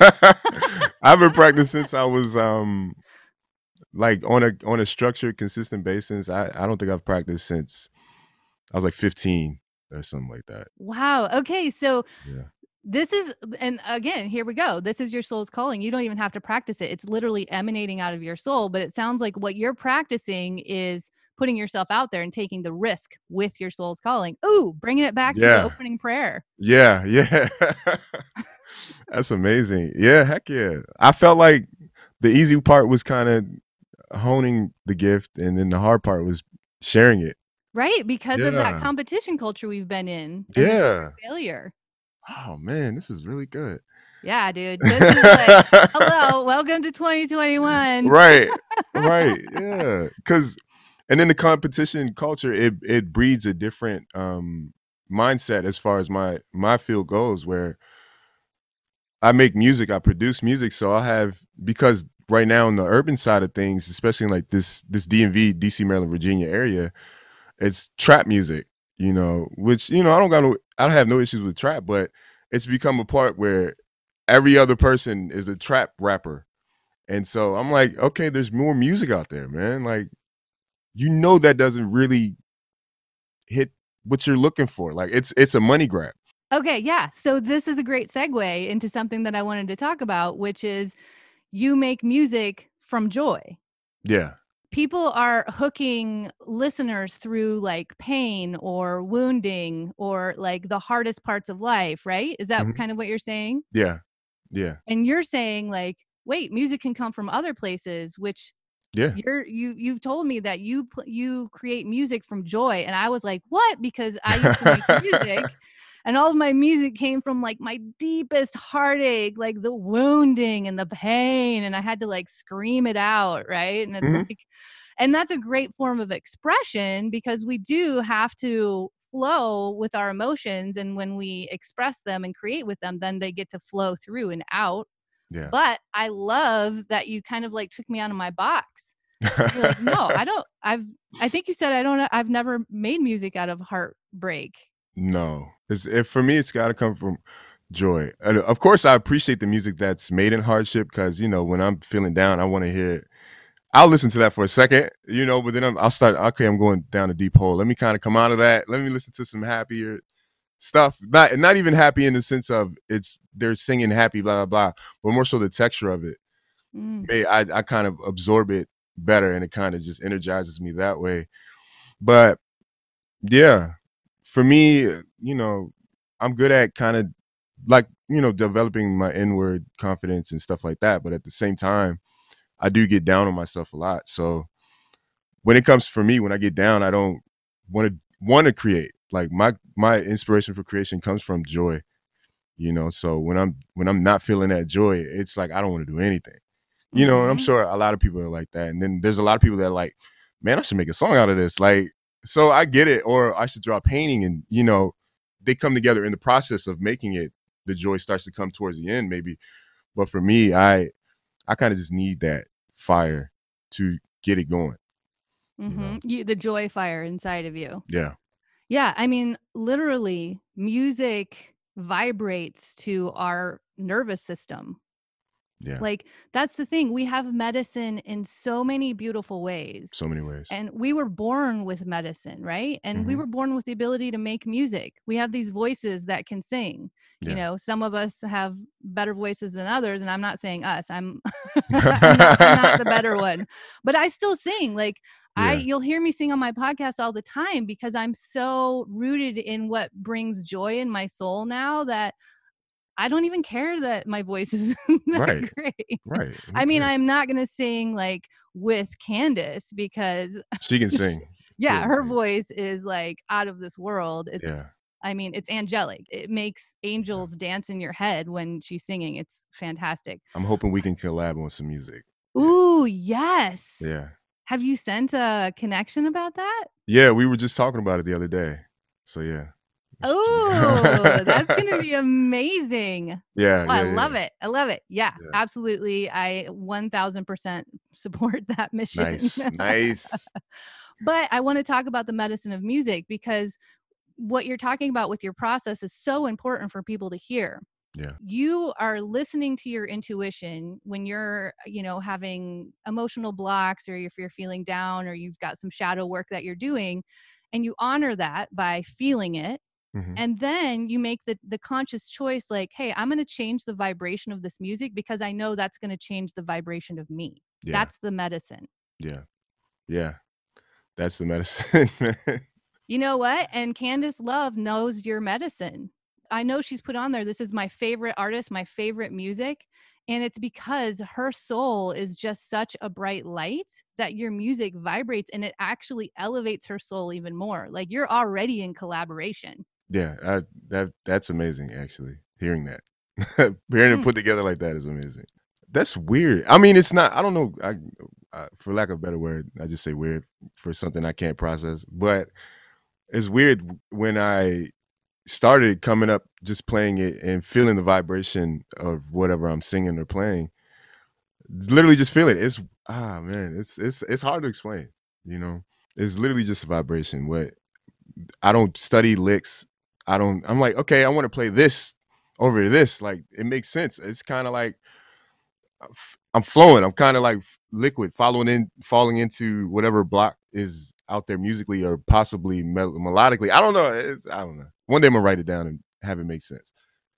I've been practicing since I was um like on a on a structured, consistent basis. I, I don't think I've practiced since I was like fifteen or something like that. Wow. Okay, so Yeah. this is and again, here we go. This is your soul's calling. You don't even have to practice it. It's literally emanating out of your soul, but it sounds like what you're practicing is putting yourself out there and taking the risk with your soul's calling. Ooh, bringing it back to the Yeah. opening prayer. Yeah. Yeah. That's amazing. Yeah, heck yeah. I felt like the easy part was kind of honing the gift, and then the hard part was sharing it. Right? Because of that Yeah. competition culture we've been in and the fear Yeah. of failure. Oh man, this is really good. Yeah, dude. This is like, hello, welcome to twenty twenty-one. Right. Right. Yeah. Cause and then the competition culture, it it breeds a different um mindset as far as my my field goes, where I make music, I produce music, so I have, because right now in the urban side of things, especially in like this this D M V, D C, Maryland, Virginia area, it's trap music, you know, which, you know, I don't got no I don't have no issues with trap, but it's become a part where every other person is a trap rapper. And so I'm like, okay, there's more music out there, man. Like, you know, that doesn't really hit what you're looking for. Like, it's it's a money grab. Okay, yeah. So this is a great segue into something that I wanted to talk about, which is you make music from joy. Yeah. People are hooking listeners through like pain or wounding or like the hardest parts of life, right? Is that Mhm. kind of what you're saying? Yeah. Yeah. And you're saying like, wait, music can come from other places, which Yeah. you're you you've told me that you pl- you create music from joy, and I was like, what? Because I used to make music, and all of my music came from like my deepest heartache, like the wounding and the pain, and I had to like scream it out, right? And it's Mhm. like, and that's a great form of expression because we do have to flow with our emotions, and when we express them and create with them, then they get to flow through and out. Yeah. But I love that you kind of like took me out of my box. You're like, no, I don't. I've. I think you said I don't. I've never made music out of heartbreak. No. It's it, for me, it's got to come from joy. And of course, I appreciate the music that's made in hardship, because, you know, when I'm feeling down, I want to hear it. I'll listen to that for a second, you know, but then I'm, I'll start, okay, I'm going down a deep hole. Let me kind of come out of that. Let me listen to some happier stuff. Not not even happy in the sense of it's they're singing happy, blah, blah, blah, but more so the texture of it. Mm. May I, I kind of absorb it better, and it kind of just energizes me that way. But yeah, for me, you know, I'm good at kind of like, you know, developing my inward confidence and stuff like that. But at the same time, I do get down on myself a lot. So when it comes for me, when I get down, I don't want to want to create. Like my my inspiration for creation comes from joy, you know. So when I'm when I'm not feeling that joy, it's like I don't want to do anything, you know. And I'm Mm-hmm. sure a lot of people are like that. And then there's a lot of people that are like, man, I should make a song out of this. Like, so I get it. Or I should draw a painting, and you know, they come together in the process of making it. The joy starts to come towards the end, maybe. But for me, I I kind of just need that fire to get it going. Mm-hmm. You know? You, the joy fire inside of you. Yeah. Yeah, I mean, literally, music vibrates to our nervous system. Yeah. Like, that's the thing. We have medicine in so many beautiful ways. So many ways. And we were born with medicine, right? And we Mhm. were born with the ability to make music. We have these voices that can sing. You Yeah. know, some of us have better voices than others. And I'm not saying us. I'm, I'm, not, I'm not the better one. But I still sing. Like, I Yeah. you'll hear me sing on my podcast all the time because I'm so rooted in what brings joy in my soul now that I don't even care that my voice is that Right. great. Right. Who I mean, cares? I'm not gonna sing like with Candace because She can sing. yeah, her fluently. voice is like out of this world. It's Yeah. I mean, it's angelic. It makes angels dance in your head when she's singing. It's fantastic. I'm hoping we can collab on some music. Ooh, yes. Yeah. Have you sent a connection about that? Yeah, we were just talking about it the other day. So yeah. Oh, that's gonna be amazing. Yeah, Oh, I yeah, love yeah. it. I love it. Yeah, Yeah. absolutely. I one thousand percent support that mission. Nice. Nice. But I want to talk about the medicine of music because what you're talking about with your process is so important for people to hear. Yeah. You are listening to your intuition when you're, you know, having emotional blocks, or if you're feeling down, or you've got some shadow work that you're doing, and you honor that by feeling it. Mhm. And then you make the the conscious choice like, hey, I'm going to change the vibration of this music because I know that's going to change the vibration of me. Yeah. That's the medicine. Yeah. Yeah. That's the medicine, man. You know what? And Candace Love knows your medicine. I know she's put on there, this is my favorite artist, my favorite music. And it's because her soul is just such a bright light that your music vibrates and it actually elevates her soul even more. Like you're already in collaboration. Yeah, I, that that's amazing. Actually, hearing that, hearing it Mm. put together like that is amazing. That's weird. I mean, it's not. I don't know. I, I for lack of a better word, I just say weird for something I can't process. But it's weird when I started coming up, just playing it and feeling the vibration of whatever I'm singing or playing. Literally, just feel it. It's ah man, it's it's it's hard to explain. You know, it's literally just a vibration. What I don't study licks. I don't. I'm like, okay, I want to play this over this. Like, it makes sense. It's kind of like I'm flowing. I'm kind of like liquid, following in, falling into whatever block is out there musically or possibly mel- melodically. I don't know. It's, I don't know. One day I'm gonna write it down and have it make sense.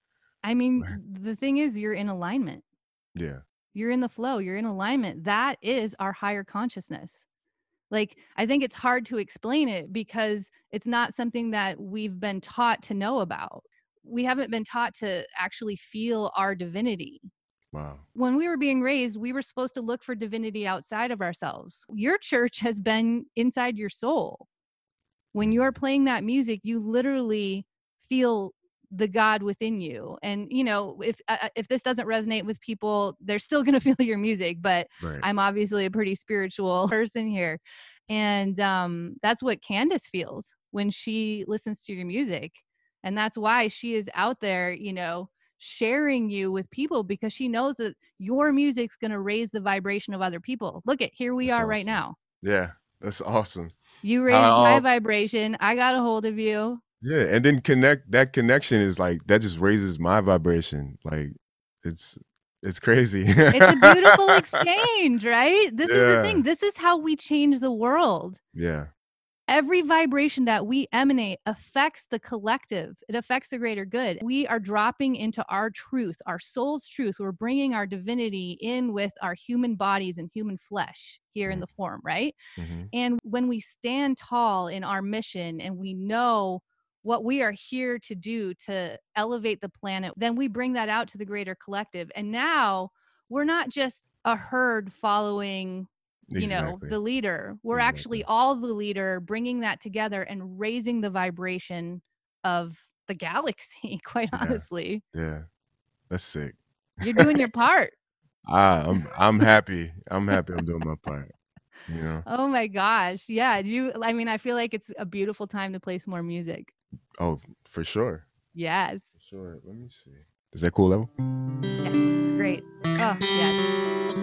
I mean, the thing is, you're in alignment. Yeah. You're in the flow. You're in alignment. That is our higher consciousness. Like, I think it's hard to explain it because it's not something that we've been taught to know about. We haven't been taught to actually feel our divinity. Wow. When we were being raised, we were supposed to look for divinity outside of ourselves. Your church has been inside your soul. When you are playing that music, you literally feel the God within you. And, you know, if uh, if this doesn't resonate with people, they're still going to feel your music, but Right. I'm obviously a pretty spiritual person here. And um, that's what Candace feels when she listens to your music. And that's why she is out there, you know, sharing you with people because she knows that your music's going to raise the vibration of other people. Look at, here we That's are right awesome. now. Yeah, that's awesome. You How- raised my how- vibration. I got a hold of you. Yeah, and then connect. That connection is like that just raises my vibration. Like it's it's crazy. It's a beautiful exchange, right? This is the Yeah. thing. This is how we change the world. Yeah. Every vibration that we emanate affects the collective. It affects the greater good. We are dropping into our truth, our soul's truth. We're bringing our divinity in with our human bodies and human flesh here in the form, right? Mhm. And when we stand tall in our mission and we know what we are here to do to elevate the planet, then we bring that out to the greater collective. And now we're not just a herd following, you know, Exactly. the leader. We're Exactly. actually all the leader, bringing that together and raising the vibration of the galaxy, quite Yeah. honestly. Yeah. That's sick. You're doing your part. Ah, I'm I'm happy. I'm happy I'm doing my part. You know. Oh my gosh. Yeah. Do you, I mean, I feel like it's a beautiful time to play some more music. Oh, for sure. Yes. For sure. Let me see. Is that cool level? Yeah, it's great. Oh, yes.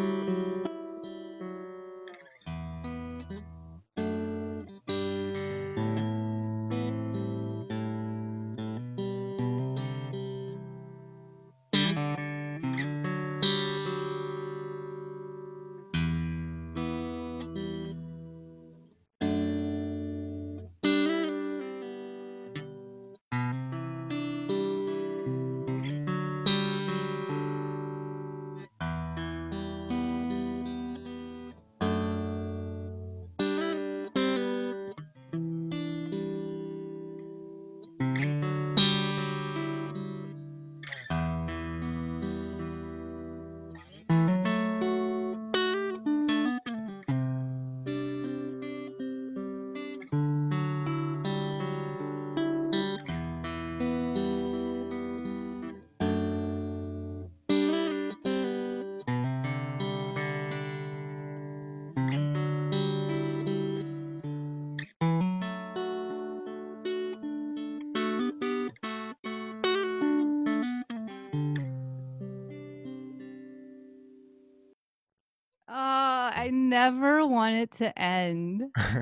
I never want it to end.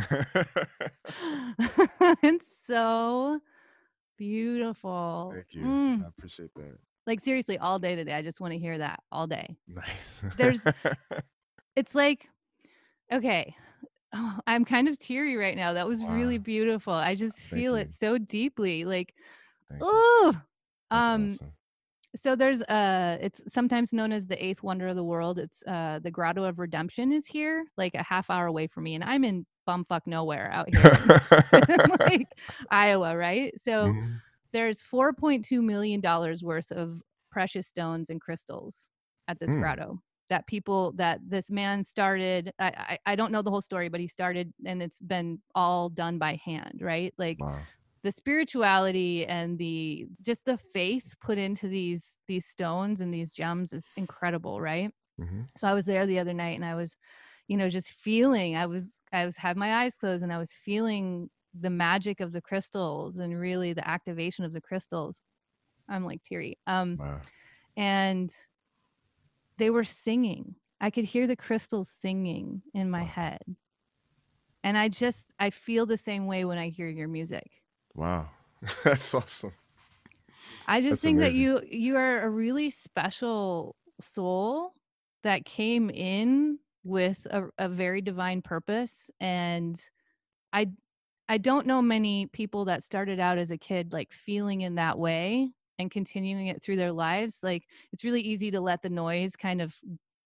It's so beautiful. Thank you. Mm. I appreciate that. Like seriously, all day today. I just want to hear that all day. Nice. There's, it's like, okay, oh, I'm kind of teary right now. That was really Wow. beautiful. I just Thank feel you. it so deeply. Like, Thank you. oh, That's um, awesome. so there's uh it's sometimes known as the eighth wonder of the world. It's uh the Grotto of Redemption is here, like a half hour away from me, and I'm in bumfuck nowhere out here in like Iowa, right? So Mhm. there's four point two million dollars worth of precious stones and crystals at this Mm. grotto that people that this man started. I, I I don't know the whole story, but he started and it's been all done by hand, right? Like Wow. the spirituality and the just the faith put into these these stones and these gems is incredible, right? hmm So I was there the other night and I was, you know, just feeling, I was I was had my eyes closed and I was feeling the magic of the crystals and really the activation of the crystals. I'm like teary. Um Wow. and they were singing. I could hear the crystals singing in my Wow. head. And I just I feel the same way when I hear your music. Wow. That's awesome. I just That's think that amazing. you you are a really special soul that came in with a, a very divine purpose, and I I don't know many people that started out as a kid like feeling in that way and continuing it through their lives. Like it's really easy to let the noise kind of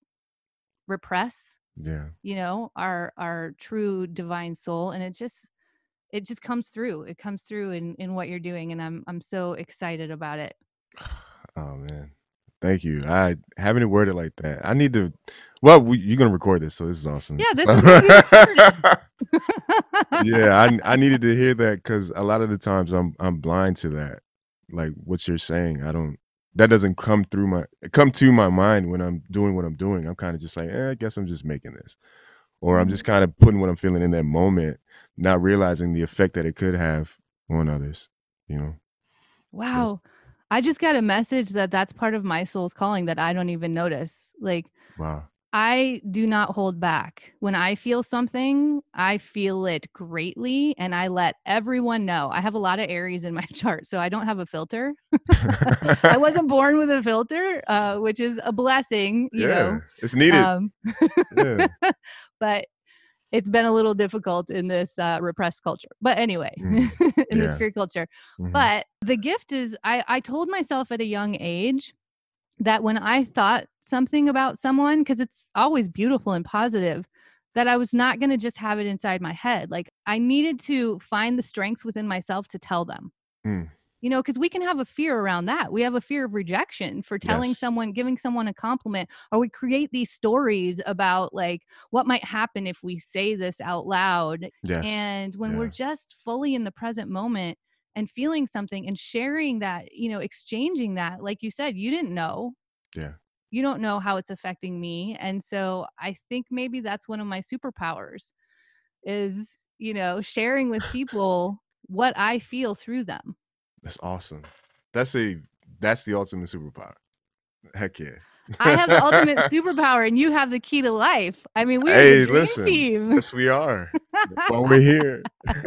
repress, Yeah. you know, our our true divine soul, and it just it just comes through. It comes through in in what you're doing, and I'm I'm so excited about it. Oh man. Think you. I having it worded like that. I need to. Well, we, you're gonna record this, so this is awesome. Yeah, this So- is gonna be recorded. yeah, I I needed to hear that because a lot of the times I'm I'm blind to that. Like what you're saying, I don't. That doesn't come through my come to my mind when I'm doing what I'm doing. I'm kind of just like, eh, I guess I'm just making this, or I'm just kind of putting what I'm feeling in that moment, not realizing the effect that it could have on others. You know. Wow. I just got a message that that's part of my soul's calling that I don't even notice. Like, Wow. I do not hold back. When I feel something, I feel it greatly and I let everyone know. I have a lot of Aries in my chart, so I don't have a filter. I wasn't born with a filter, uh, which is a blessing, you yeah, know. it's needed. Um, yeah. But it's been a little difficult in this uh, repressed culture. But anyway, Mhm. in Yeah. the spirit culture. Mhm. But the gift is I, I told myself at a young age that when I thought something about someone, because it's always beautiful and positive, that I was not going to just have it inside my head. Like I needed to find the strength within myself to tell them. Mm. You know, because we can have a fear around that. We have a fear of rejection for telling Yes. someone, giving someone a compliment, or we create these stories about like what might happen if we say this out loud. Yes. And when Yeah. we're just fully in the present moment and feeling something and sharing that, you know, exchanging that, like you said, you didn't know. Yeah. You don't know how it's affecting me. And so I think maybe that's one of my superpowers is, you know, sharing with people what I feel through them. That's awesome. That's a that's the ultimate superpower. Heck yeah. I have the ultimate superpower and you have the key to life. I mean, we Hey, are the dream listen. team. Yes, we are. That's why we're here.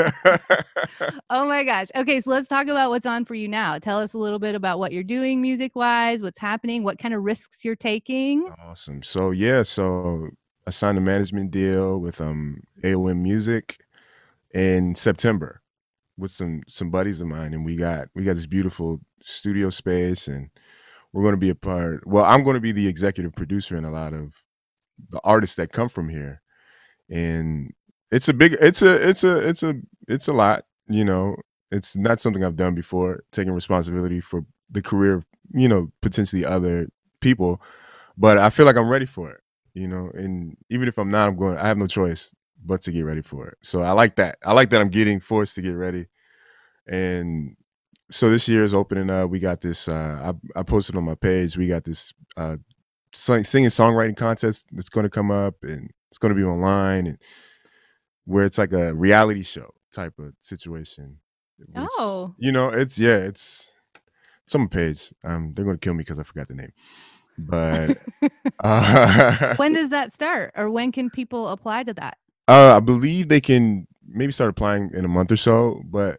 Oh my gosh. Okay, so let's talk about what's on for you now. Tell us a little bit about what you're doing music-wise, what's happening, what kind of risks you're taking. Awesome. So yeah, so I signed a management deal with um A O M Music in September with some some buddies of mine, and we got we got this beautiful studio space, and we're going to be a part. Well, I'm going to be the executive producer in a lot of the artists that come from here, and it's a big, it's a, it's a, it's a, it's a lot. You know, it's not something I've done before. Taking responsibility for the career of, you know, potentially other people, but I feel like I'm ready for it. You know, and even if I'm not, I'm going. I have no choice but to get ready for it. So I like that. I like that I'm getting forced to get ready, and so this year is opening up. We got this. Uh, I, I posted on my page. We got this uh, sing, singing songwriting contest that's going to come up, and it's going to be online, and where it's like a reality show type of situation. Which, Oh, you know, it's yeah, it's it's on my page. Um, they're going to kill me because I forgot the name. But uh, When does that start, or when can people apply to that? uh, I believe they can maybe start applying in a month or so. But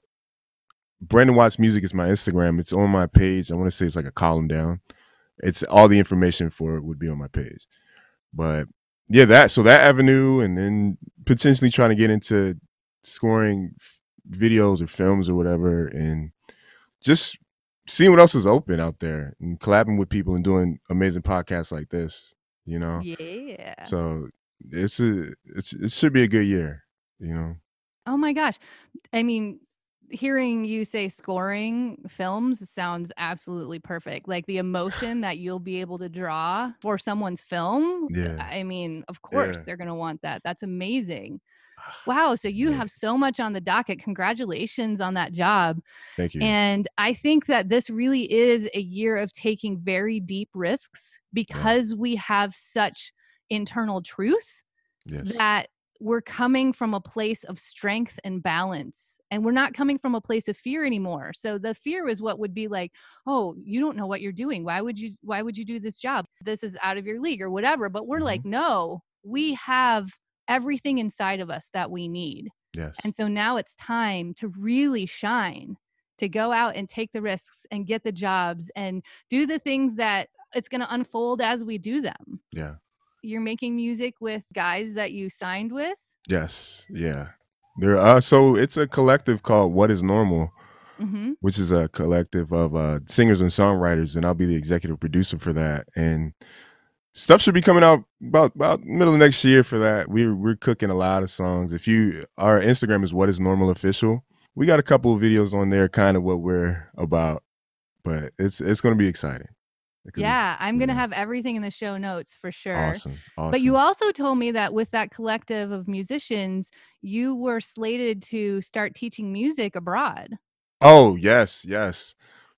Brandon Watts Music is my Instagram. It's on my page. I want to say it's like a column down. It's all the information for it would be on my page. But yeah, that so that avenue, and then potentially trying to get into scoring videos or films or whatever, and just seeing what else is open out there and collabing with people and doing amazing podcasts like this, you know. Yeah. So it's a it's it should be a good year, you know. Oh my gosh. I mean, hearing you say scoring films sounds absolutely perfect. Like the emotion that you'll be able to draw for someone's film. Yeah, I mean, of course, yeah, they're going to want that. That's amazing. Wow. So you yeah. have so much on the docket. Congratulations on that job. Thank you. And I think that this really is a year of taking very deep risks Yeah. because we have such internal truth Yes. that we're coming from a place of strength and balance. And we're not coming from a place of fear anymore. So the fear is what would be like, oh, you don't know what you're doing. Why would you why would you do this job? This is out of your league or whatever. But we're Hmm. like, no, we have everything inside of us that we need. Yes. And so now it's time to really shine, to go out and take the risks and get the jobs and do the things that it's going to unfold as we do them. Yeah. You're making music with guys that you signed with? Yes. Yeah. There. Uh. So it's a collective called What Is Normal, Mhm. which is a collective of uh, singers and songwriters, and I'll be the executive producer for that. And stuff should be coming out about about middle of next year for that. We're we're cooking a lot of songs. If you our Instagram is What Is Normal Official. We got a couple of videos on there, kind of what we're about, but it's it's going to be exciting. Because it's, Yeah, I'm you gonna know, have everything in the show notes for sure. awesome, But you awesome. also told me that with that collective of musicians, you were slated to start teaching music abroad. Oh yes, yes.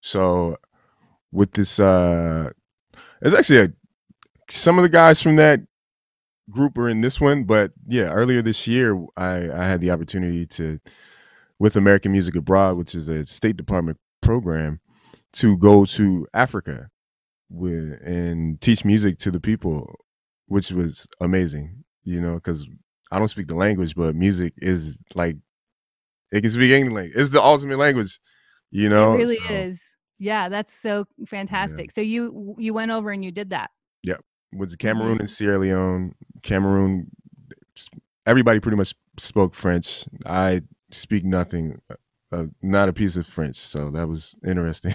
So with this, uh, it's actually a, some of the guys from that group are in this one, but yeah, earlier this year, I I had the opportunity to with American Music Abroad, which is a State Department program, to go to Africa with and teach music to the people, which was amazing. You know, because I don't speak the language, but music is like it can speak any language. It's the ultimate language. You It know, really so is. Yeah, that's so yeah, fantastic. So you you went over and you did that. yeah. Went to Cameroon and Mhm. Sierra Leone. Cameroon, everybody pretty much spoke French. I speak nothing, uh, not a piece of French, so that was interesting.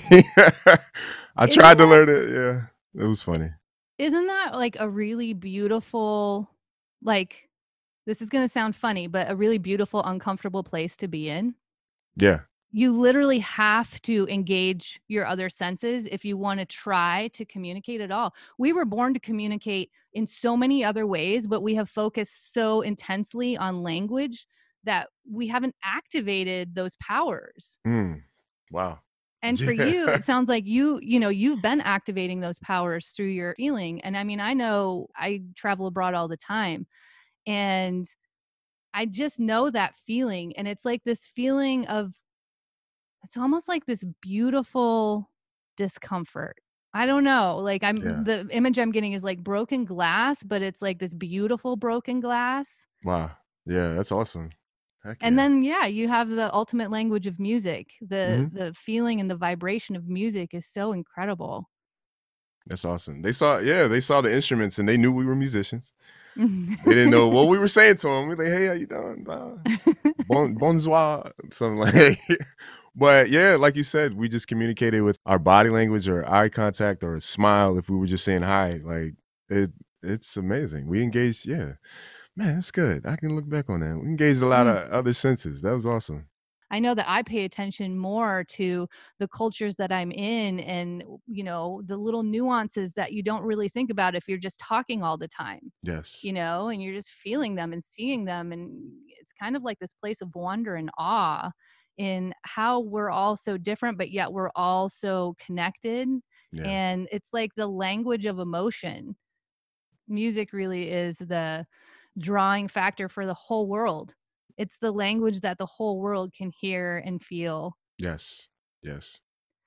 I Isn't tried to that learn it. Yeah, it was funny. isn't that like a really beautiful, like, this is gonna sound funny, but a really beautiful, uncomfortable place to be in? Yeah, You literally have to engage your other senses if you wanna try to communicate at all. We were born to communicate in so many other ways, but we have focused so intensely on language that we haven't activated those powers. mm, wow. And for Yeah, you, it sounds like you, you know, you've been activating those powers through your feeling. And I mean, I know I travel abroad all the time, and I just know that feeling. And it's like this feeling of, it's almost like this beautiful discomfort. I don't know. Like I'm yeah. the image I'm getting is like broken glass, but it's like this beautiful broken glass. Wow. Yeah, that's awesome. Heck And yeah. then yeah, you have the ultimate language of music. The Hmm. the feeling and the vibration of music is so incredible. That's awesome. They saw, yeah, they saw the instruments and they knew we were musicians. They didn't know what we were saying to them. We like, hey, how you doing? Uh, bon, bonsoir, something like. But yeah, like you said, we just communicated with our body language or eye contact or a smile. If we were just saying hi, like it, it's amazing. We engaged. Yeah, man, it's good. I can look back on that. We engaged a lot Mm. of other senses. That was awesome. I know that I pay attention more to the cultures that I'm in and, you know, the little nuances that you don't really think about if you're just talking all the time, Yes. you know, and you're just feeling them and seeing them. And it's kind of like this place of wonder and awe in how we're all so different, but yet we're all so connected. Yeah. And it's like the language of emotion. Music really is the drawing factor for the whole world. It's the language that the whole world can hear and feel. Yes. Yes.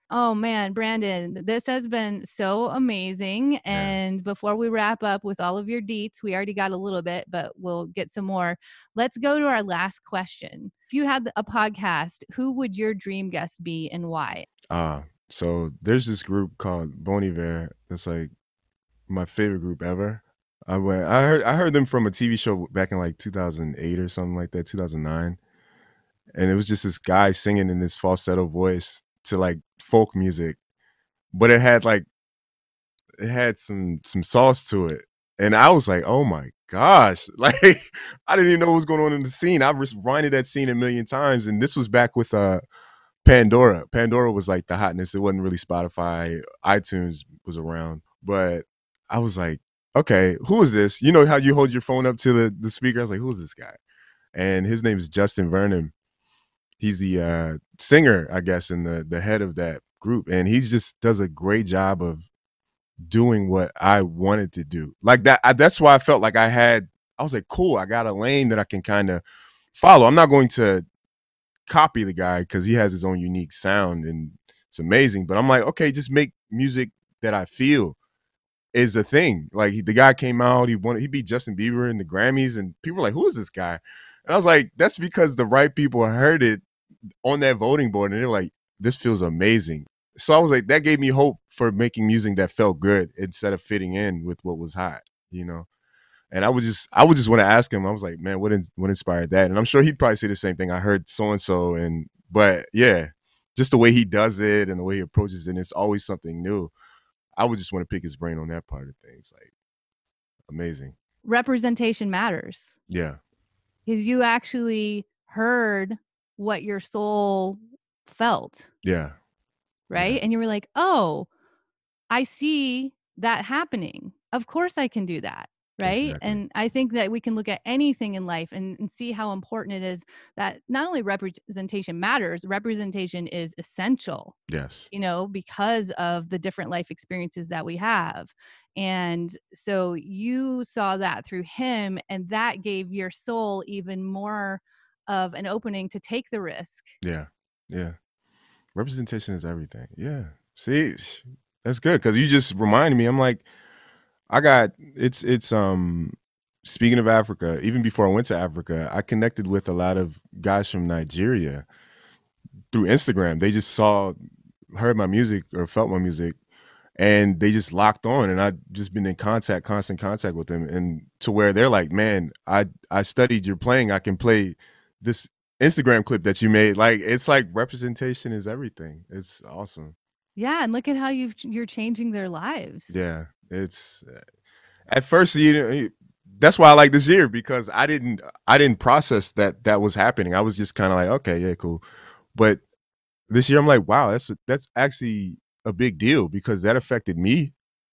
Oh man, Brandon, this has been so amazing. Yeah. And before we wrap up with all of your deets, we already got a little bit, but we'll get some more. Let's go to our last question. If you had a podcast, who would your dream guest be and why? Uh, so there's this group called Bon Iver. That's like my favorite group ever. I went. I heard. I heard them from a T V show back in like two thousand eight or something like that, two thousand nine, and it was just this guy singing in this falsetto voice to like folk music, but it had like it had some some sauce to it, and I was like, oh my gosh, like I didn't even know what was going on in the scene. I rewinded that scene a million times, and this was back with uh Pandora. Pandora was like the hotness. It wasn't really Spotify. iTunes was around. But I was like, okay, who is this? You know how you hold your phone up to the, the speaker? I was like, who is this guy? And his name is Justin Vernon. He's the uh, singer, I guess, and the the head of that group. And he just does a great job of doing what I wanted to do. Like that. I, that's why I felt like I had, I was like, cool, I got a lane that I can kind of follow. I'm not going to copy the guy because he has his own unique sound and it's amazing. But I'm like, okay, just make music that I feel is a thing. Like he, the guy came out, he wanted he beat Justin Bieber in the Grammys, and people were like, who is this guy? And I was like, that's because the right people heard it on that voting board, and they're like, this feels amazing. So I was like, that gave me hope for making music that felt good instead of fitting in with what was hot, you know. And I would just, I would just want to ask him. I was like, man, what, in, what inspired that? And I'm sure he'd probably say the same thing. I heard so and so, and but yeah, just the way he does it and the way he approaches it, and it's always something new. I would just want to pick his brain on that part of things. Like, amazing. Representation matters. Yeah. Because you actually heard what your soul felt. Yeah. Right. Yeah. And you were like, oh, I see that happening. Of course I can do that. Right. Exactly. And I think that we can look at anything in life and, and see how important it is that not only representation matters, representation is essential. Yes. You know, because of the different life experiences that we have. And so you saw that through him, and that gave your soul even more of an opening to take the risk. Yeah. Yeah. Representation is everything. Yeah. See, that's good because you just reminded me. I'm like, I got it's it's um speaking of Africa, even before I went to Africa, I connected with a lot of guys from Nigeria through Instagram. They just saw, heard my music or felt my music, and they just locked on. And I've just been in contact, constant contact with them, and to where they're like, man, I I studied your playing. I can play this Instagram clip that you made. Like, it's like representation is everything. It's awesome. Yeah, and look at how you've you're changing their lives. Yeah, it's at first you know, that's why I like this year because I didn't I didn't process that that was happening. I was just kind of like, okay, yeah, cool. But this year I'm like, wow, that's that's actually a big deal because that affected me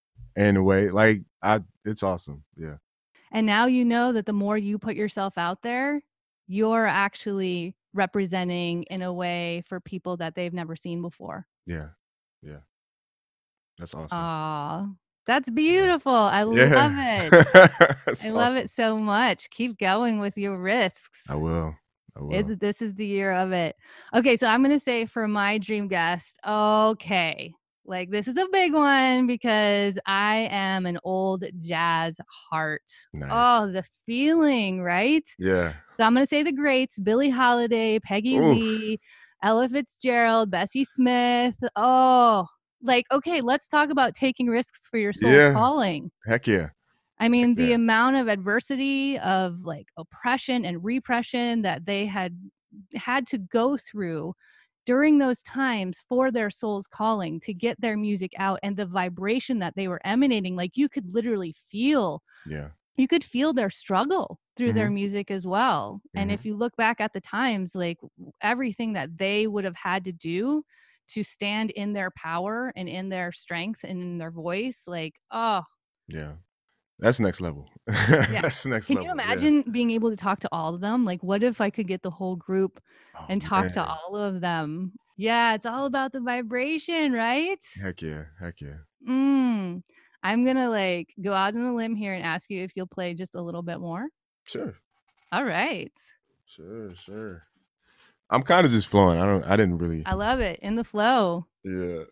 in a way. Like I it's awesome. Yeah. And now you know that the more you put yourself out there, you're actually representing in a way for people that they've never seen before. Yeah. Yeah. That's awesome. Aw, that's beautiful. I Yeah. love it. That's I love awesome. it so much. Keep going with your risks. I will. I will. It's, this is the year of it. Okay, so I'm going to say for my dream guest, okay, like this is a big one because I am an old jazz heart. Nice. Oh, the feeling, right? Yeah. So I'm going to say the greats, Billie Holiday, Peggy Oof. Lee, Ella Fitzgerald, Bessie Smith. Oh, like, okay, let's talk about taking risks for your soul's Yeah. calling. Heck yeah. I mean, Heck the yeah. amount of adversity of like oppression and repression that they had had to go through during those times for their soul's calling to get their music out, and the vibration that they were emanating, like you could literally feel, Yeah. you could feel their struggle through their Mhm. music as well. And if Mhm. you look back at the times, like everything that they would have had to do to stand in their power and in their strength and in their voice, like, oh, Yeah. That's next level. yeah. That's next Can level. you imagine being able to talk to all of them? Like, what if I could get the whole group Yeah. and Oh, talk to man. all of them? Yeah, it's all about the vibration, right? Heck yeah. Heck yeah. Mm. I'm gonna like go out on a limb here and ask you if you'll play just a little bit more. Sure. All right. Sure, sure. I'm kind of just flowing. I don't I didn't really I love it. In the flow. Yeah.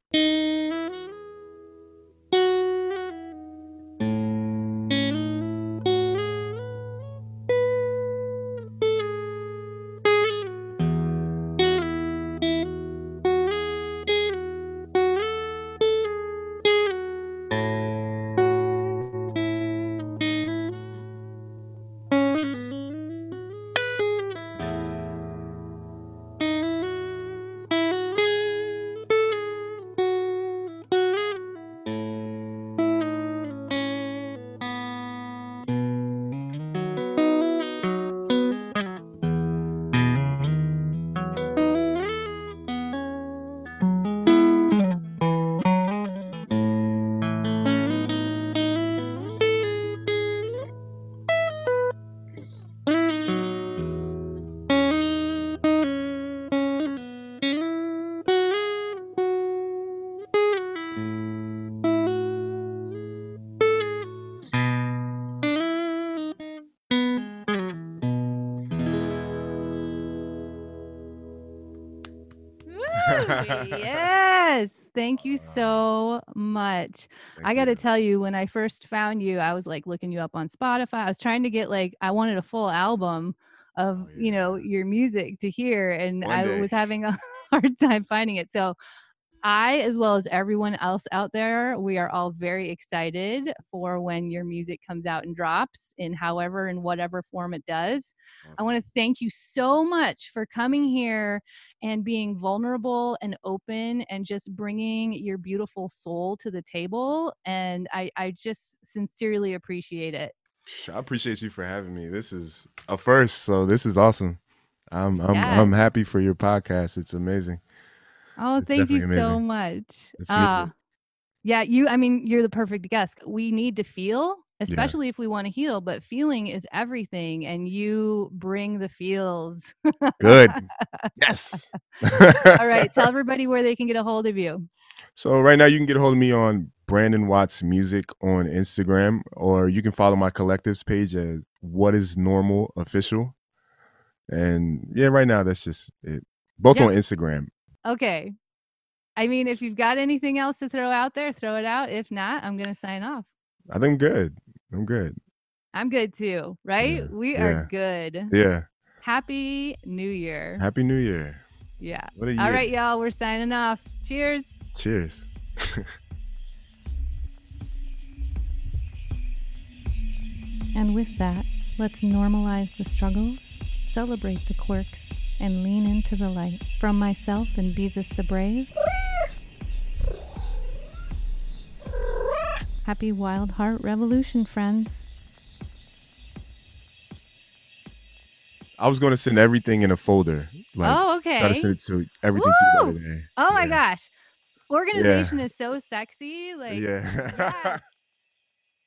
Yes. Thank you Wow. so much. Thank I got to you. tell you, when I first found you, I was like looking you up on Spotify. I was trying to get like, I wanted a full album of, Oh you know, yeah. your music to hear, and One I day. was having a hard time finding it. So I, as well as everyone else out there, we are all very excited for when your music comes out and drops in however and whatever form it does. I want Awesome. to thank you so much for coming here and being vulnerable and open and just bringing your beautiful soul to the table. And I, I just sincerely appreciate it. I appreciate you for having me. This is a first, so this is awesome. I'm I'm I'm Yes. happy for your podcast. It's amazing. Oh, It's thank you definitely so amazing. much. It's Uh, needed. yeah, you, I mean, you're the perfect guest. We need to feel, Yeah. especially if we want to heal, but feeling is everything, and you bring the feels. Good. Yes. All right, tell everybody where they can get a hold of you. So right now you can get a hold of me on Brandon Watts Music on Instagram, or you can follow my collectives page as What Is Normal Official. And yeah, right now that's just it. Both Yep. on Instagram. Okay. I mean, if you've got anything else to throw out there, throw it out. If not, I'm going to sign off. I think I'm good. I'm good. I'm good too, right? Yeah. We are Yeah. good. Yeah. Happy New Year. Happy New Year. Yeah. What a All year. right, y'all, we're signing off. Cheers. Cheers. And with that, let's normalize the struggles, celebrate the quirks, and lean into the light. From myself and Beezus the Brave, happy Wild Heart Revolution, friends. I was going to send everything in a folder. Like, oh, okay. Try to send it to everything to you by today. Oh my Yeah. gosh. Organization Yeah. is so sexy. Like, Yeah. yes.